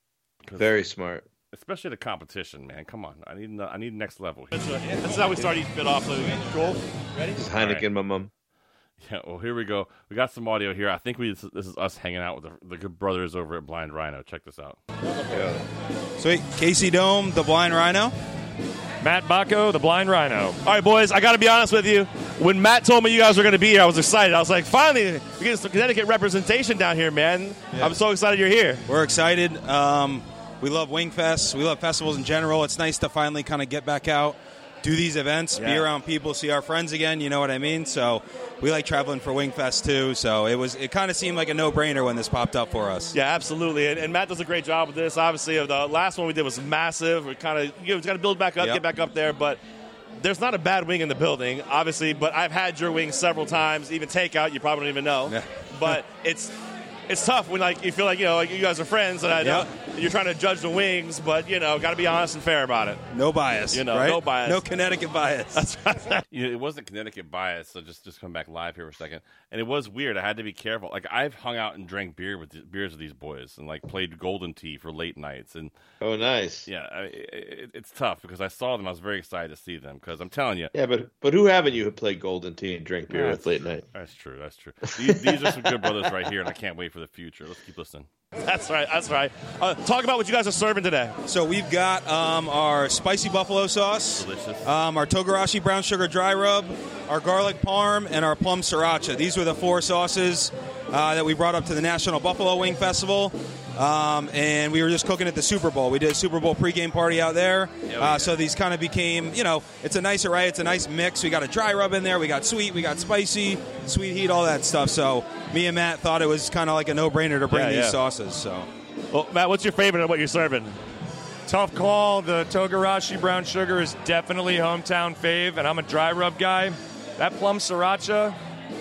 Very smart. Especially the competition, man. Come on. I need I need next level. That's, right. That's how we start eating bit off. So cool. Ready? This is Heineken, right. My mom. Yeah, well, here we go. We got some audio here. I think we this is us hanging out with the, the good brothers over at Blind Rhino. Check this out. Yeah. Sweet. Casey Dome, the Blind Rhino. Matt Bacco, the Blind Rhino. All right, boys, I got to be honest with you. When Matt told me you guys were going to be here, I was excited. I was like, finally, we get some Connecticut representation down here, man. Yeah. I'm so excited you're here. We're excited. Um, we love Wingfest. We love festivals in general. It's nice to finally kind of get back out, do these events, yeah. be around people, see our friends again, you know what I mean? So we like traveling for Wingfest too, so it was it kind of seemed like a no-brainer when this popped up for us. Yeah, absolutely, and, and Matt does a great job with this. Obviously, the last one we did was massive. We kind of you know, got to build back up, yep. get back up there, but there's not a bad wing in the building, obviously, but I've had your wing several times, even takeout, you probably don't even know, yeah. but it's it's tough when like you feel like you know like you guys are friends and I know yep. you're trying to judge the wings, but you know got to be honest and fair about it. No bias, you know, right? no bias, no Connecticut bias. That's right. You know, it wasn't Connecticut bias, so just just come back live here for a second. And it was weird. I had to be careful. Like I've hung out and drank beer with the, beers with these boys, and like played Golden Tee for late nights. And oh, nice. Yeah, I, it, it's tough because I saw them. I was very excited to see them because I'm telling you. Yeah, but but who haven't you played Golden Tee and drank beer yeah, with late night? That's true. That's true. These, these are some good brothers right here, and I can't wait for the future. Let's keep listening. That's right. That's right. Uh, talk about what you guys are serving today. So we've got um, our spicy buffalo sauce, delicious. Um, our Togarashi brown sugar dry rub, our garlic parm, and our plum sriracha. These were the four sauces uh, that we brought up to the National Buffalo Wing Festival. Um, and we were just cooking at the Super Bowl. We did a Super Bowl pregame party out there. Uh, yeah. So these kind of became, you know, it's a nice array. It's a nice mix. We got a dry rub in there. We got sweet. We got spicy, sweet heat, all that stuff. So me and Matt thought it was kind of like a no-brainer to bring yeah, these yeah. sauces. So, well, Matt, what's your favorite of what you're serving? Tough call. The Togarashi brown sugar is definitely hometown fave, and I'm a dry rub guy. That plum sriracha,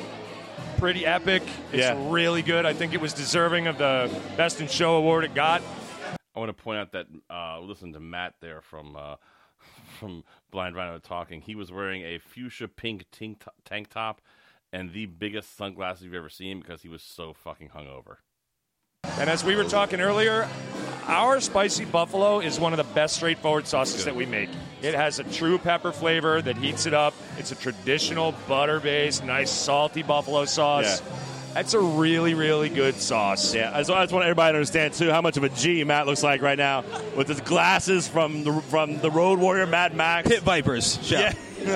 pretty epic. It's yeah. really good. I think it was deserving of the Best in Show award it got. I want to point out that uh, listen to Matt there from uh, from Blind Rhino talking. He was wearing a fuchsia pink tank, t- tank top and the biggest sunglasses you've ever seen because he was so fucking hungover. And as we were talking earlier, our spicy buffalo is one of the best straightforward sauces that we make. It has a true pepper flavor that heats it up. It's a traditional butter-based, nice salty buffalo sauce. Yeah. That's a really, really good sauce. Yeah, I just want everybody to understand, too, how much of a G Matt looks like right now with his glasses from the from the Road Warrior Mad Max. Pit Vipers. Yeah.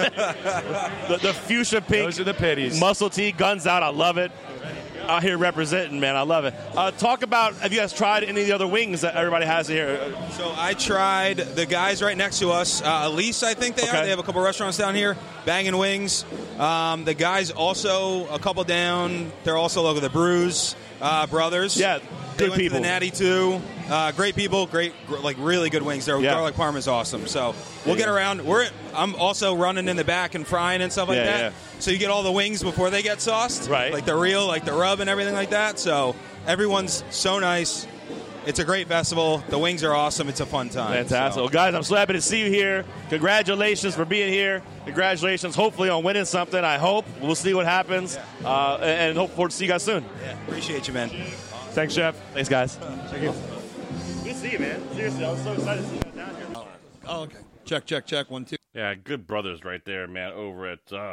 the, the fuchsia pink. Those are the pitties. Muscle tee, guns out. I love it. Out here representing, man. I love it. Uh, talk about, have you guys tried any of the other wings that everybody has here? So I tried the guys right next to us. Uh, Elise, I think they okay. are. They have a couple restaurants down here. Banging Wings. Um, the guys also, a couple down, they're also local. The Brews uh, Brothers. Yeah, they good went people. To the Natty too. Uh, great people. Great, like really good wings. Their yeah. garlic parm is awesome. So we'll yeah, get around. We're I'm also running in the back and frying and stuff like yeah, that. Yeah. So you get all the wings before they get sauced. Right. Like the real, like the rub and everything like that. So everyone's so nice. It's a great festival. The wings are awesome. It's a fun time. Fantastic. So. Well, guys, I'm so happy to see you here. Congratulations for being here. Congratulations, hopefully, on winning something. I hope. We'll see what happens. Yeah. Uh, and hope forward to see you guys soon. Yeah, appreciate you, man. Thanks, Jeff. Thanks, guys. Check you. Good to see you, man. Seriously, I was so excited to see you guys down here. Oh, okay. Check, check, check. One, two. Yeah, good brothers right there, man, over at uh,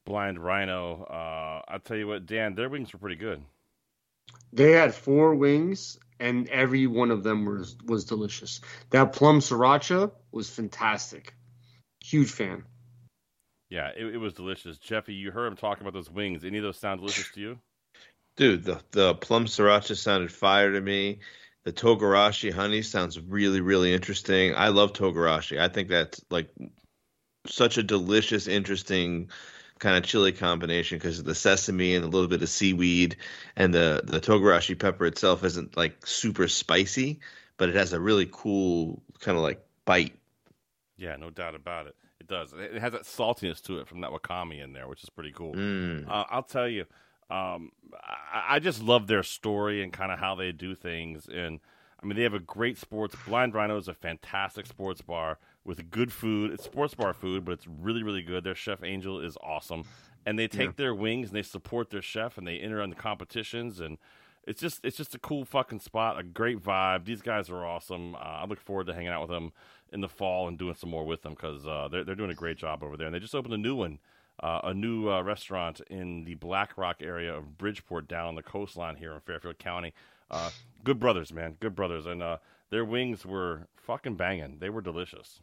Blind Rhino. Uh, I'll tell you what, Dan, their wings were pretty good. They had four wings, and every one of them was was delicious. That plum sriracha was fantastic. Huge fan. Yeah, it, it was delicious. Jeffy, you heard him talking about those wings. Any of those sound delicious to you? Dude, the the plum sriracha sounded fire to me. The togarashi honey sounds really, really interesting. I love togarashi. I think that's like such a delicious, interesting kind of chili combination because of the sesame and a little bit of seaweed, and the the togarashi pepper itself isn't like super spicy, but it has a really cool kind of like bite. Yeah, no doubt about it. It does. It has that saltiness to it from that wakame in there, which is pretty cool. Mm. Uh, I'll tell you, um, I, I just love their story and kind of how they do things. And I mean, they have a great sports. Blind Rhino is a fantastic sports bar with good food. It's sports bar food, but it's really, really good. Their chef Angel is awesome, and they take Yeah. their wings and they support their chef and they enter in the competitions, and it's just it's just a cool fucking spot, a great vibe. These guys are awesome. Uh, I look forward to hanging out with them in the fall and doing some more with them because uh, they're they're doing a great job over there. And they just opened a new one, uh, a new uh, restaurant in the Black Rock area of Bridgeport, down on the coastline here in Fairfield County. Uh, good brothers, man, good brothers, and uh, their wings were fucking banging. They were delicious.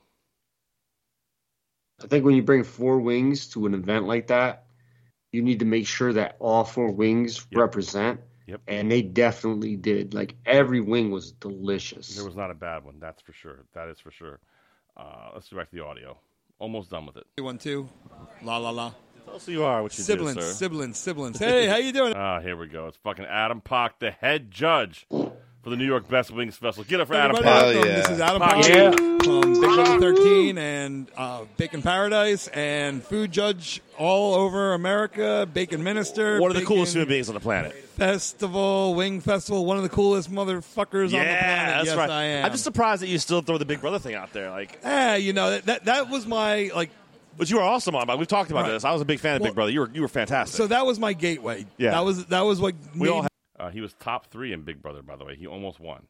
I think when you bring four wings to an event like that, you need to make sure that all four wings Yep. represent. Yep. And they definitely did. Like, every wing was delicious. There was not a bad one, that's for sure. That is for sure. Uh, let's go back to the audio. Almost done with it. One, two. La, la, la. Tell us who you are, what you siblings, do, sir. Siblings, siblings, Hey, how you doing? Ah, here we go. It's fucking Adam Pock, the head judge for the New York Best Wings Festival. Get it for Adam Everybody, Pock. welcome. This is Adam Pock. Pock Yeah. from Big Brother thirteen and uh, Bacon Paradise and food judge all over America, Bacon Minister. One of the Bacon coolest human beings on the planet. Festival, Wing Festival, one of the coolest motherfuckers Yeah, on the planet. that's yes, right. I am. I'm just surprised that you still throw the Big Brother thing out there. Like, Eh, you know, that, that that was my, like... But you were awesome on it. We've talked about Right. this. I was a big fan of Well, Big Brother. You were you were fantastic. So that was my gateway. Yeah. That was, that was what We all made have, uh, he was top three in Big Brother, by the way. He almost won.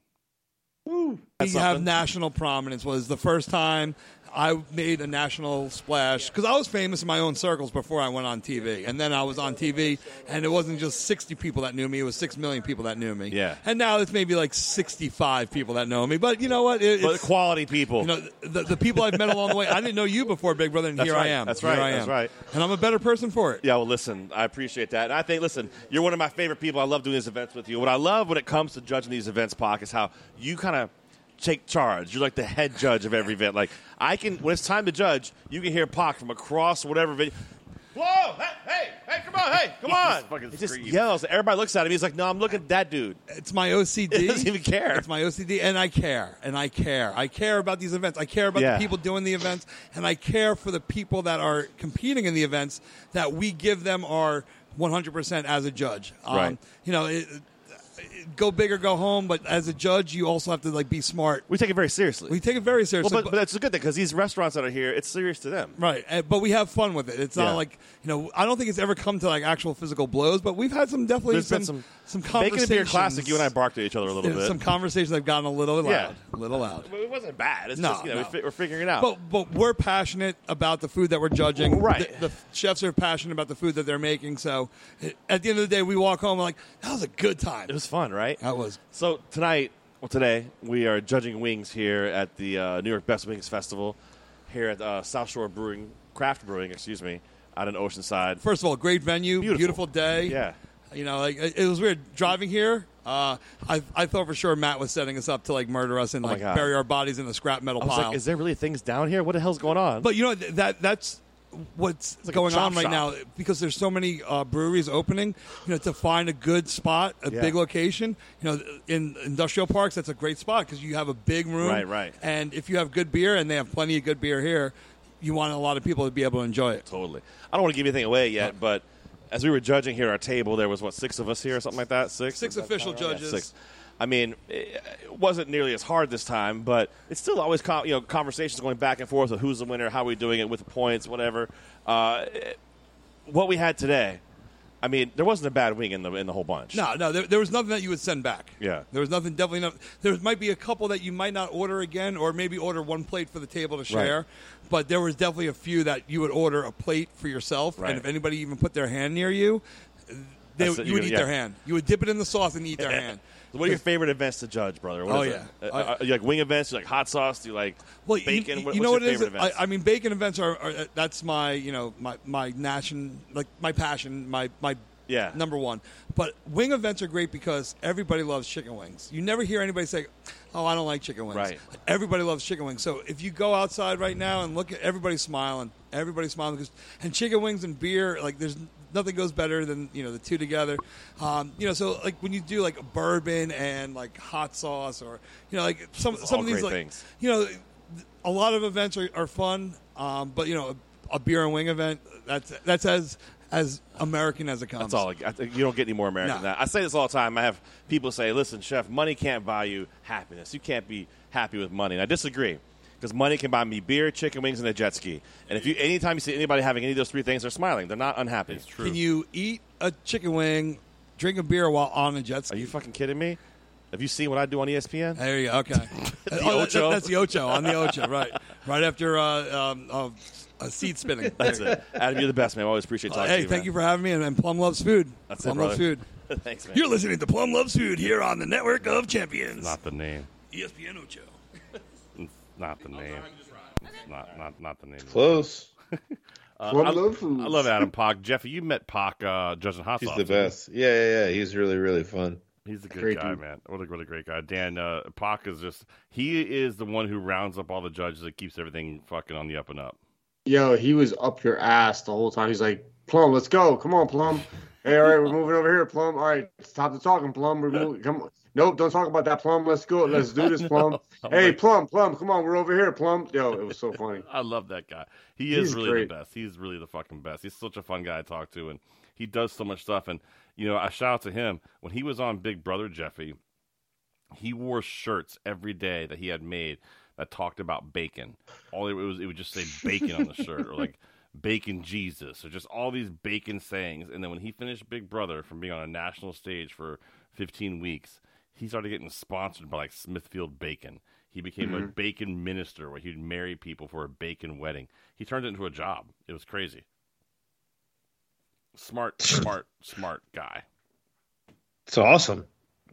me have national prominence. Was the first time I made a national splash because I was famous in my own circles before I went on T V, and then I was on T V, and it wasn't just sixty people that knew me; it was six million people that knew me. Yeah. And now it's maybe like sixty-five people that know me. But you know what? It, But it's, quality people. You know, the, the people I've met along the way. I didn't know you before Big Brother, and That's here right. I am. That's Here right. I am. That's right. And I'm a better person for it. Yeah, well, listen, I appreciate that. And I think, listen, you're one of my favorite people. I love doing these events with you. What I love when it comes to judging these events, Pac, is how you kind of take charge. You're like the head judge of every event. Like, I can, when it's time to judge, you can hear Pac from across whatever video. Whoa! Hey, hey, hey, come on, hey, come on! fucking He just scream. yells. Everybody looks at him. He's like, no, I'm looking at that dude. It's my O C D. He doesn't even care. It's my O C D, and I care, and I care. I care about these events. I care about Yeah. the people doing the events, and I care for the people that are competing in the events. That we give them our one hundred percent as a judge. Um, Right. You know, it, it- go big or go home. But as a judge, you also have to like be smart. We take it very seriously. We take it very seriously. Well, but, but that's a good thing because these restaurants that are here, it's serious to them. Right, uh, but we have fun with it. It's Yeah. not like you know. I don't think it's ever come to like actual physical blows, but we've had some definitely There's some been some, some Bacon conversations. and Beer Classic. You and I barked at each other a little Yeah, bit. Some conversations have gotten a little loud. Yeah. A little loud. Well, it wasn't bad. It's No, just, you know, no. we fi- we're figuring it out. But but we're passionate about the food that we're judging. Right. The, the chefs are passionate about the food that they're making. So it, at the end of the day, we walk home like that was a good time. It was fun, right? That was. So tonight, well, today we are judging wings here at the uh, New York Best Wings Festival here at uh, South Shore Brewing, Craft Brewing, excuse me, out in Oceanside. First of all, great venue, Beautiful. beautiful, day. Yeah. You know, like it, it was weird driving here. Uh, I I thought for sure Matt was setting us up to like murder us and Oh my like God. bury our bodies in a scrap metal I was pile. like, is there really things down here? What the hell's going on? But you know th- that that's what's like a going chop on right shop. now because there's so many uh, breweries opening. You know, to find a good spot, a Yeah. big location. You know, in industrial parks, that's a great spot because you have a big room. Right, right. And if you have good beer, and they have plenty of good beer here, you want a lot of people to be able to enjoy it. Totally. I don't want to give anything away yet, but as we were judging here at our table, there was, what, six of us here or something like that? Six? Six Is that official about right? judges. Yeah, six. I mean, it wasn't nearly as hard this time, but it's still always con- you know conversations going back and forth of who's the winner, how are we doing it with the points, whatever. Uh, what we had today I mean, there wasn't a bad wing in the in the whole bunch. No, no, there, there was nothing that you would send back. Yeah. There was nothing, definitely not. There might be a couple that you might not order again, or maybe order one plate for the table to share. Right. But there was definitely a few that you would order a plate for yourself, Right. and if anybody even put their hand near you, they, That's it, you would you- eat yeah. their hand. You would dip it in the sauce and eat their hand. What are your favorite events to judge, brother? What Oh, is yeah. it? Uh, uh, you like wing events? Do you like hot sauce? Do you like Well, bacon? You, What- you what's know your what it is? favorite I, events? I mean, bacon events are, are that's my you know my my nation like my passion, my my Yeah. number one. But wing events are great because everybody loves chicken wings. You never hear anybody say, "Oh, I don't like chicken wings." Right. Everybody loves chicken wings. So if you go outside right now and look at everybody's smiling, everybody's smiling because and chicken wings and beer, like there's nothing goes better than you know the two together. Um, you know, so like when you do like a bourbon and like hot sauce, or you know, like some It's some all of these great like things. you know, a lot of events are, are fun, um, but you know, a, a beer and wing event that's that's as as American as it comes. That's all. I think you don't get any more American No. than that. I say this all the time. I have people say, "Listen, chef, money can't buy you happiness. You can't be happy with money." And I disagree because money can buy me beer, chicken wings, and a jet ski. And if you anytime you see anybody having any of those three things, they're smiling. They're not unhappy. It's Can you eat a chicken wing, drink a beer while on a jet ski? Are you fucking kidding me? Have you seen what I do on E S P N? There you go. Okay. The Oh, that- Ocho? That's the Ocho on the Ocho, right? Right after uh, um, uh, uh, seed spinning. That's it. Adam, you're the best, man. I always appreciate talking hey, to you, thank man. you for having me, and, and Plum Loves Food. That's Plum it, Loves brother. Food. Thanks, man. You're listening to Plum Loves Food here on the Network of Champions. Not the name. E S P N Ocho. It's not the name. It's not not not the name. Close. Uh, Plum I, Love Foods. I love Adam Pock. Jeffy, you met Pock uh, judging hot He's sauce. the didn't you? best. Yeah, yeah, yeah. He's really, really fun. He's a good Great guy, dude. man. What a what a great guy. Dan uh, Pock is just he is the one who rounds up all the judges that keeps everything fucking on the up and up. Yo, he was up your ass the whole time. He's like, Plum, let's go. Come on, Plum. Hey, all right, we're moving over here, Plum. All right, stop the talking, Plum. We're moving. Come on. Nope, don't talk about that, Plum. Let's go. Let's do this, Plum. I'm Hey, like- Plum, Plum, come on. We're over here, Plum. Yo, it was so funny. I love that guy. He He's is really great. the best. He's really the fucking best. He's such a fun guy to talk to, and he does so much stuff. And you know, I shout out to him when he was on Big Brother Jeffy. He wore shirts every day that he had made that talked about bacon. All it was, it would just say bacon on the shirt, or like bacon Jesus, or just all these bacon sayings. And then when he finished Big Brother from being on a national stage for fifteen weeks, he started getting sponsored by like Smithfield Bacon. He became a Mhm. bacon minister where he'd marry people for a bacon wedding. He turned it into a job. It was crazy. Smart, smart, smart guy. It's awesome.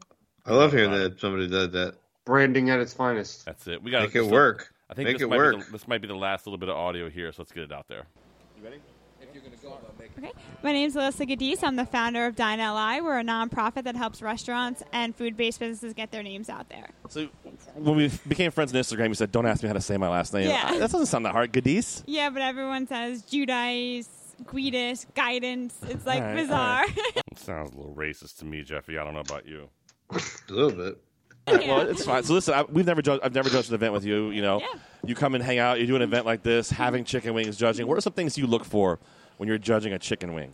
I love hearing that somebody did that. Branding at its finest. That's it. We got Make it work. I think Make this it might work. Be the, this might be the last little bit of audio here, so let's get it out there. You ready? If you're gonna go, I'll make Okay. My name is Alyssa Gadis. I'm the founder of Dine L I. We're a nonprofit that helps restaurants and food-based businesses get their names out there. So when we became friends on Instagram, you said, "Don't ask me how to say my last name." Yeah. I- that doesn't sound that hard. Gadis. Yeah, but everyone says Judice, Guidis, Guidance. It's like All right, bizarre. all right. It sounds a little racist to me, Jeffy. I don't know about you. A little bit. Well, it's fine. So listen, I, we've never judged, I've never judged an event with you. You know, you come and hang out. You do an event like this, having chicken wings, judging. What are some things you look for when you're judging a chicken wing?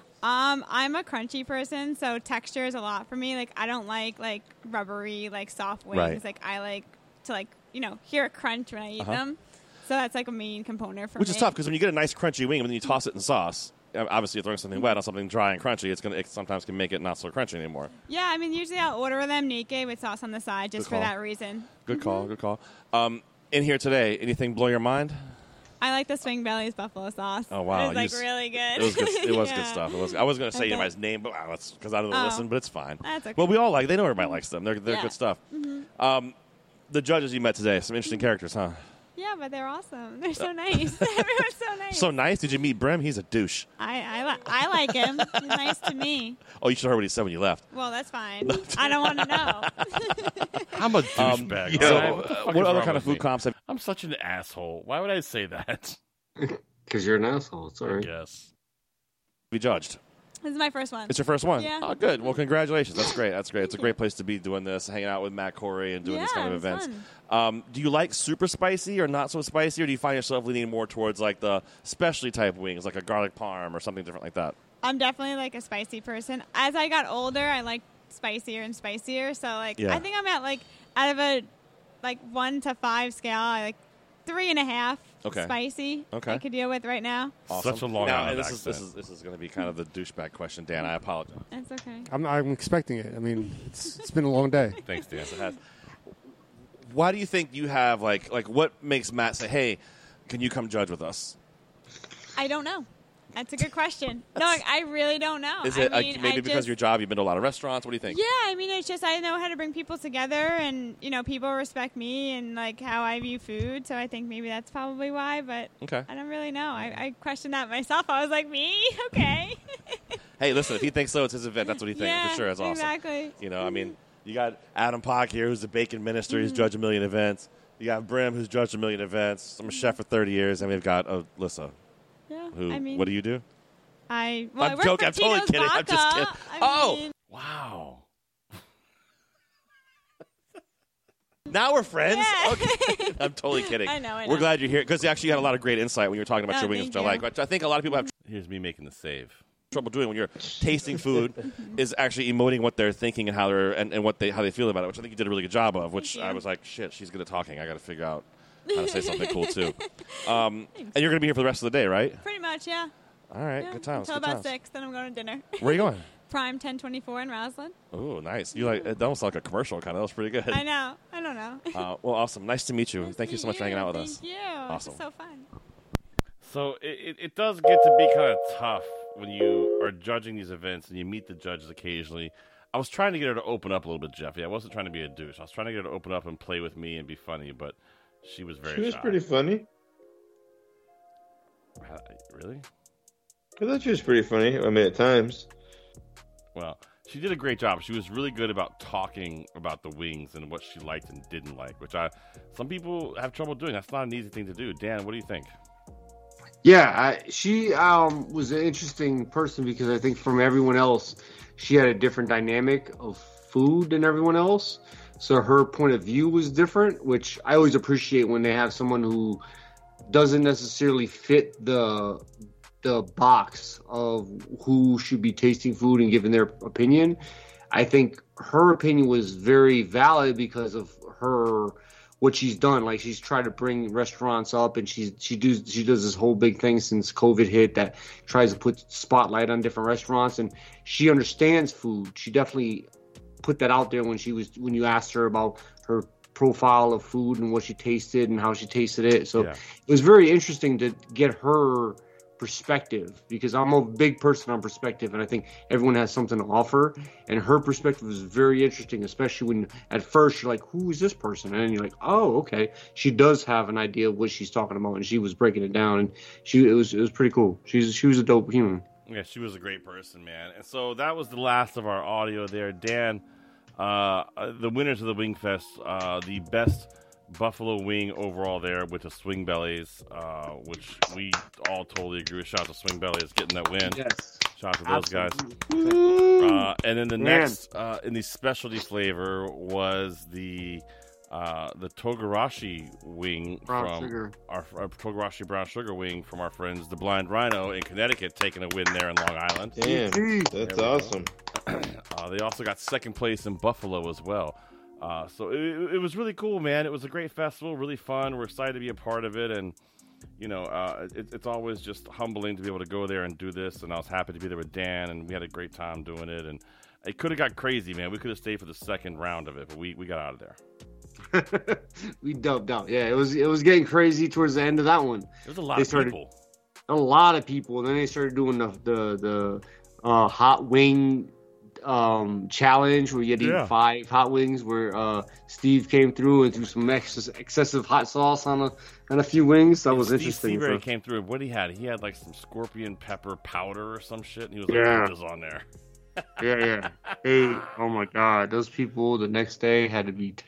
Um, I'm a crunchy person, so texture is a lot for me. Like, I don't like like rubbery, like soft wings. Right. Like, I like to like you know hear a crunch when I eat Uh-huh. them. So that's like a main component for Which me. is tough because when you get a nice crunchy wing and then you toss it in sauce, uh, obviously you're throwing something wet on something dry and crunchy. It's gonna it sometimes can make it not so crunchy anymore. Yeah, I mean, usually I'll order them naked with sauce on the side just Good for call. that reason. Good call. Good call. Um, in here today, anything blow your mind? I like the Swing Belly's buffalo sauce. Oh wow, It's like You just- really good. It was good. It was Yeah. good stuff. It was. I was going to say Okay. anybody's name, but because I don't Oh. listen. But it's fine. That's okay. Well, we all like. They know everybody likes them. They're they're Yeah. good stuff. Mhm. Um, the judges you met today, some interesting characters, huh? Yeah, but they're awesome. They're so nice. Everyone's so nice. So nice. Did you meet Brim? He's a douche. I I, li- I like him. He's nice to me. Oh, you should have heard what he said when you left. Well, that's fine. I don't want to know. I'm a Um, douchebag. so, alright? uh, What the fuck what is other wrong kind of with food me? comps have- I'm such an asshole. Why would I say that? Because you're an asshole. It's all right. Yes. We judged. This is my first one. It's your first one. Yeah. Oh, good. Well, congratulations. That's great. That's great. It's a great place to be doing this, hanging out with Matt Corey and doing these Yeah, kind of it was events. Um, do you like super spicy or not so spicy, or do you find yourself leaning more towards like the specialty type wings, like a garlic parm or something different like that? I'm definitely like a spicy person. As I got older, I liked spicier and spicier. So like, Yeah. I think I'm at like out of a like one to five scale, I like three and a half Okay. spicy. Okay. I could deal with right now. Awesome. Such a Long now, Island this is, this accent. is this is going to be kind of the douchebag question, Dan. I apologize. That's okay. I'm, I'm expecting it. I mean, it's, it's been a long day. Thanks, Dan. It has. Why do you think you have like like what makes Matt say, "Hey, can you come judge with us"? I don't know. That's a good question. No, I really don't know. Is it I mean, like, maybe I because just, of your job, you've been to a lot of restaurants? What do you think? Yeah, I mean, it's just I know how to bring people together, and you know, people respect me and like how I view food. So I think maybe that's probably why. But Okay. I don't really know. I, I questioned that myself. I was like, me, okay. Hey, listen, if he thinks so, it's his event. That's what he thinks. Yeah, For sure, it's awesome. exactly. You know, I mean, you got Adam Pock here, who's a bacon minister. He's Mhm. judged a million events. You got Brim, who's judged a million events. I'm a chef for thirty years, and we've got Alyssa. Yeah, Who? I mean, what do you do? I well, I I'm work joking. for I'm totally Tito's kidding. I'm just Vodka. kidding. I Oh, mean, wow. Now we're friends. Yeah. Okay. I'm totally kidding. I know, I We're know. glad you're here because actually you had a lot of great insight when you were talking about Oh, your wings, thank which I you. like. Which I think a lot of people have Here's me making the save. trouble doing when you're tasting food is actually emoting what they're thinking and how they're and, and what they how they feel about it, which I think you did a really good job of. Which I was like, shit, she's good at talking. I got to figure out how to say something cool too. Um, and you're going to be here for the rest of the day, right? pretty much, yeah. All right, yeah. good times. Until good about times. six, then I'm going to dinner. Where are you going? Prime ten twenty-four in Roslyn. Oh, nice. You like it almost like a commercial kind of. That was pretty good. I know. I don't know. Uh, well, awesome. Nice to meet you. Nice Thank to you so meet much for hanging out with Thank us. you. Awesome. It's so fun. So it, it, it does get to be kind of tough when you are judging these events and you meet the judges occasionally. I was trying to get her to open up a little bit, Jeffy. I wasn't trying to be a douche. I was trying to get her to open up and play with me and be funny, but she was very She was shy. pretty funny. Uh, Really? I thought she was pretty funny. I mean, at times. Well, she did a great job. She was really good about talking about the wings and what she liked and didn't like, which I some people have trouble doing. That's not an easy thing to do. Dan, what do you think? Yeah, I, she um, was an interesting person because I think from everyone else, she had a different dynamic of food than everyone else. So her point of view was different, which I always appreciate when they have someone who doesn't necessarily fit the the box of who should be tasting food and giving their opinion. I think her opinion was very valid because of her what she's done. Like she's tried to bring restaurants up, and she's she does she does this whole big thing since COVID hit that tries to put spotlight on different restaurants, and she understands food. She definitely put that out there when she was when you asked her about her profile of food and what she tasted and how she tasted it. So Yeah. it was very interesting to get her perspective because I'm a big person on perspective, and I think everyone has something to offer, and her perspective was very interesting, especially when at first you're like, who is this person? And then you're like, oh, okay, she does have an idea of what she's talking about, and she was breaking it down, and she it was it was pretty cool. She's she was a dope human. Yeah, she was a great person, man. And so that was the last of our audio there. Dan, uh, the winners of the Wing Fest, uh, the best buffalo wing overall there with the Swing Bellies, uh, which we all totally agree with. Shout out to Swing Bellies getting that win. Yes. Shout out to those guys. Woo! Uh, and then the Man. next uh, in the specialty flavor was the uh, the Togarashi wing Brown from sugar. our, our Togarashi brown sugar wing from our friends the Blind Rhino in Connecticut, taking a win there in Long Island. Damn, There that's we go. awesome. uh, they also got second place in Buffalo as well. Uh, so it, it was really cool, man. It was a great festival, really fun. We're excited to be a part of it, and you know, uh, it, it's always just humbling to be able to go there and do this. And I was happy to be there with Dan, and we had a great time doing it. And it could have got crazy, man. We could have stayed for the second round of it, but we, we got out of there. We dubbed out. Yeah, it was it was getting crazy towards the end of that one. There's a lot They of started- people. A lot of people. And then they started doing the the, the uh, hot wing um, challenge where you had to Yeah. eat five hot wings. Where uh, Steve came through and threw some ex- excessive hot sauce on a on a few wings. That was Steve interesting. Seabury So- came through. What he had? He had like some scorpion pepper powder or some shit, and he was like, Yeah. "Put this on there." yeah, yeah. Hey, oh my God, those people the next day had to be t-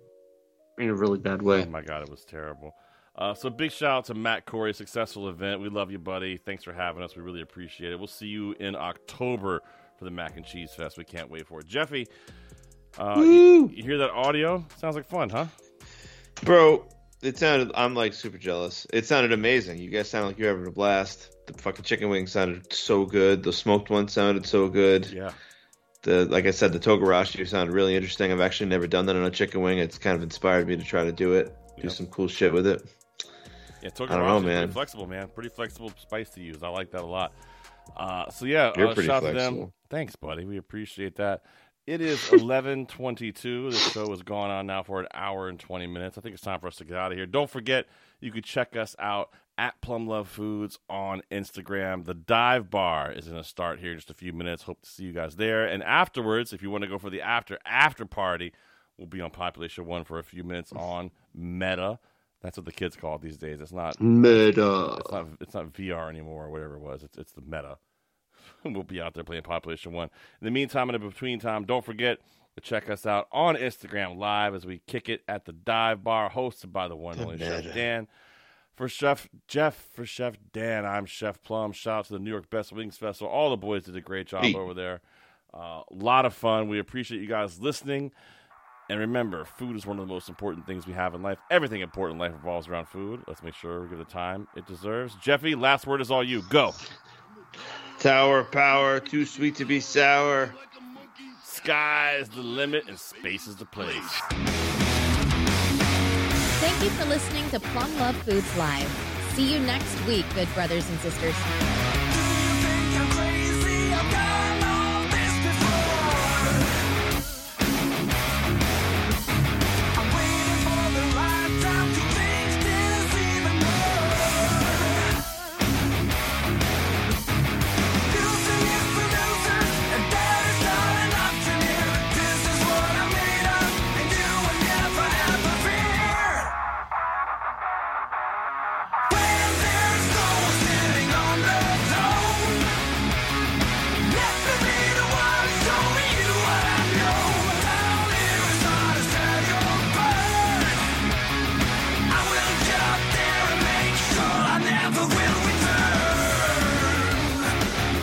in a really bad way. Oh my God, it was terrible. Uh, so big shout out to Matt Corey, successful event. We love you, buddy. Thanks for having us. We really appreciate it. We'll see you in October for the Mac and Cheese Fest. We can't wait for it. Jeffy, uh, you, you hear that audio? Sounds like fun, huh? Bro, it sounded, I'm like super jealous. It sounded amazing. You guys sound like you're having a blast. The fucking chicken wings sounded so good. The smoked one sounded so good. Yeah. The, like I said, the Togarashi sounded really interesting. I've actually never done that on a chicken wing. It's kind of inspired me to try to do it, do Yep. some cool shit with it. Yeah, Togarashi I don't know, is man. pretty flexible, man. Pretty flexible spice to use. I like that a lot. Uh, so yeah, You're uh, pretty shout out to flexible. them. Thanks, buddy. We appreciate that. It is eleven twenty-two. The show has gone on now for an hour and twenty minutes. I think it's time for us to get out of here. Don't forget, you can check us out at Plum Love Foods on Instagram. The Dive Bar is going to start here in just a few minutes. Hope to see you guys there. And afterwards, if you want to go for the after after party, we'll be on Population One for a few minutes on Meta. That's what the kids call it these days. It's not Meta. It's not. It's not V R anymore or whatever it was. It's it's the Meta. We'll be out there playing Population One. In the meantime, in the between time, don't forget to check us out on Instagram Live as we kick it at the Dive Bar, hosted by the one and only Chef Dan. For Chef Jeff, for Chef Dan, I'm Chef Plum. Shout out to the New York Best Wings Festival. All the boys did a great job Hey. over there. A uh, lot of fun. We appreciate you guys listening. And remember, food is one of the most important things we have in life. Everything important in life revolves around food. Let's make sure we give it the time it deserves. Jeffy, last word is all you. Go. Tower power, too sweet to be sour. Sky's the limit and space is the place. Thank you for listening to Plum Love Foods Live. See you next week, good brothers and sisters.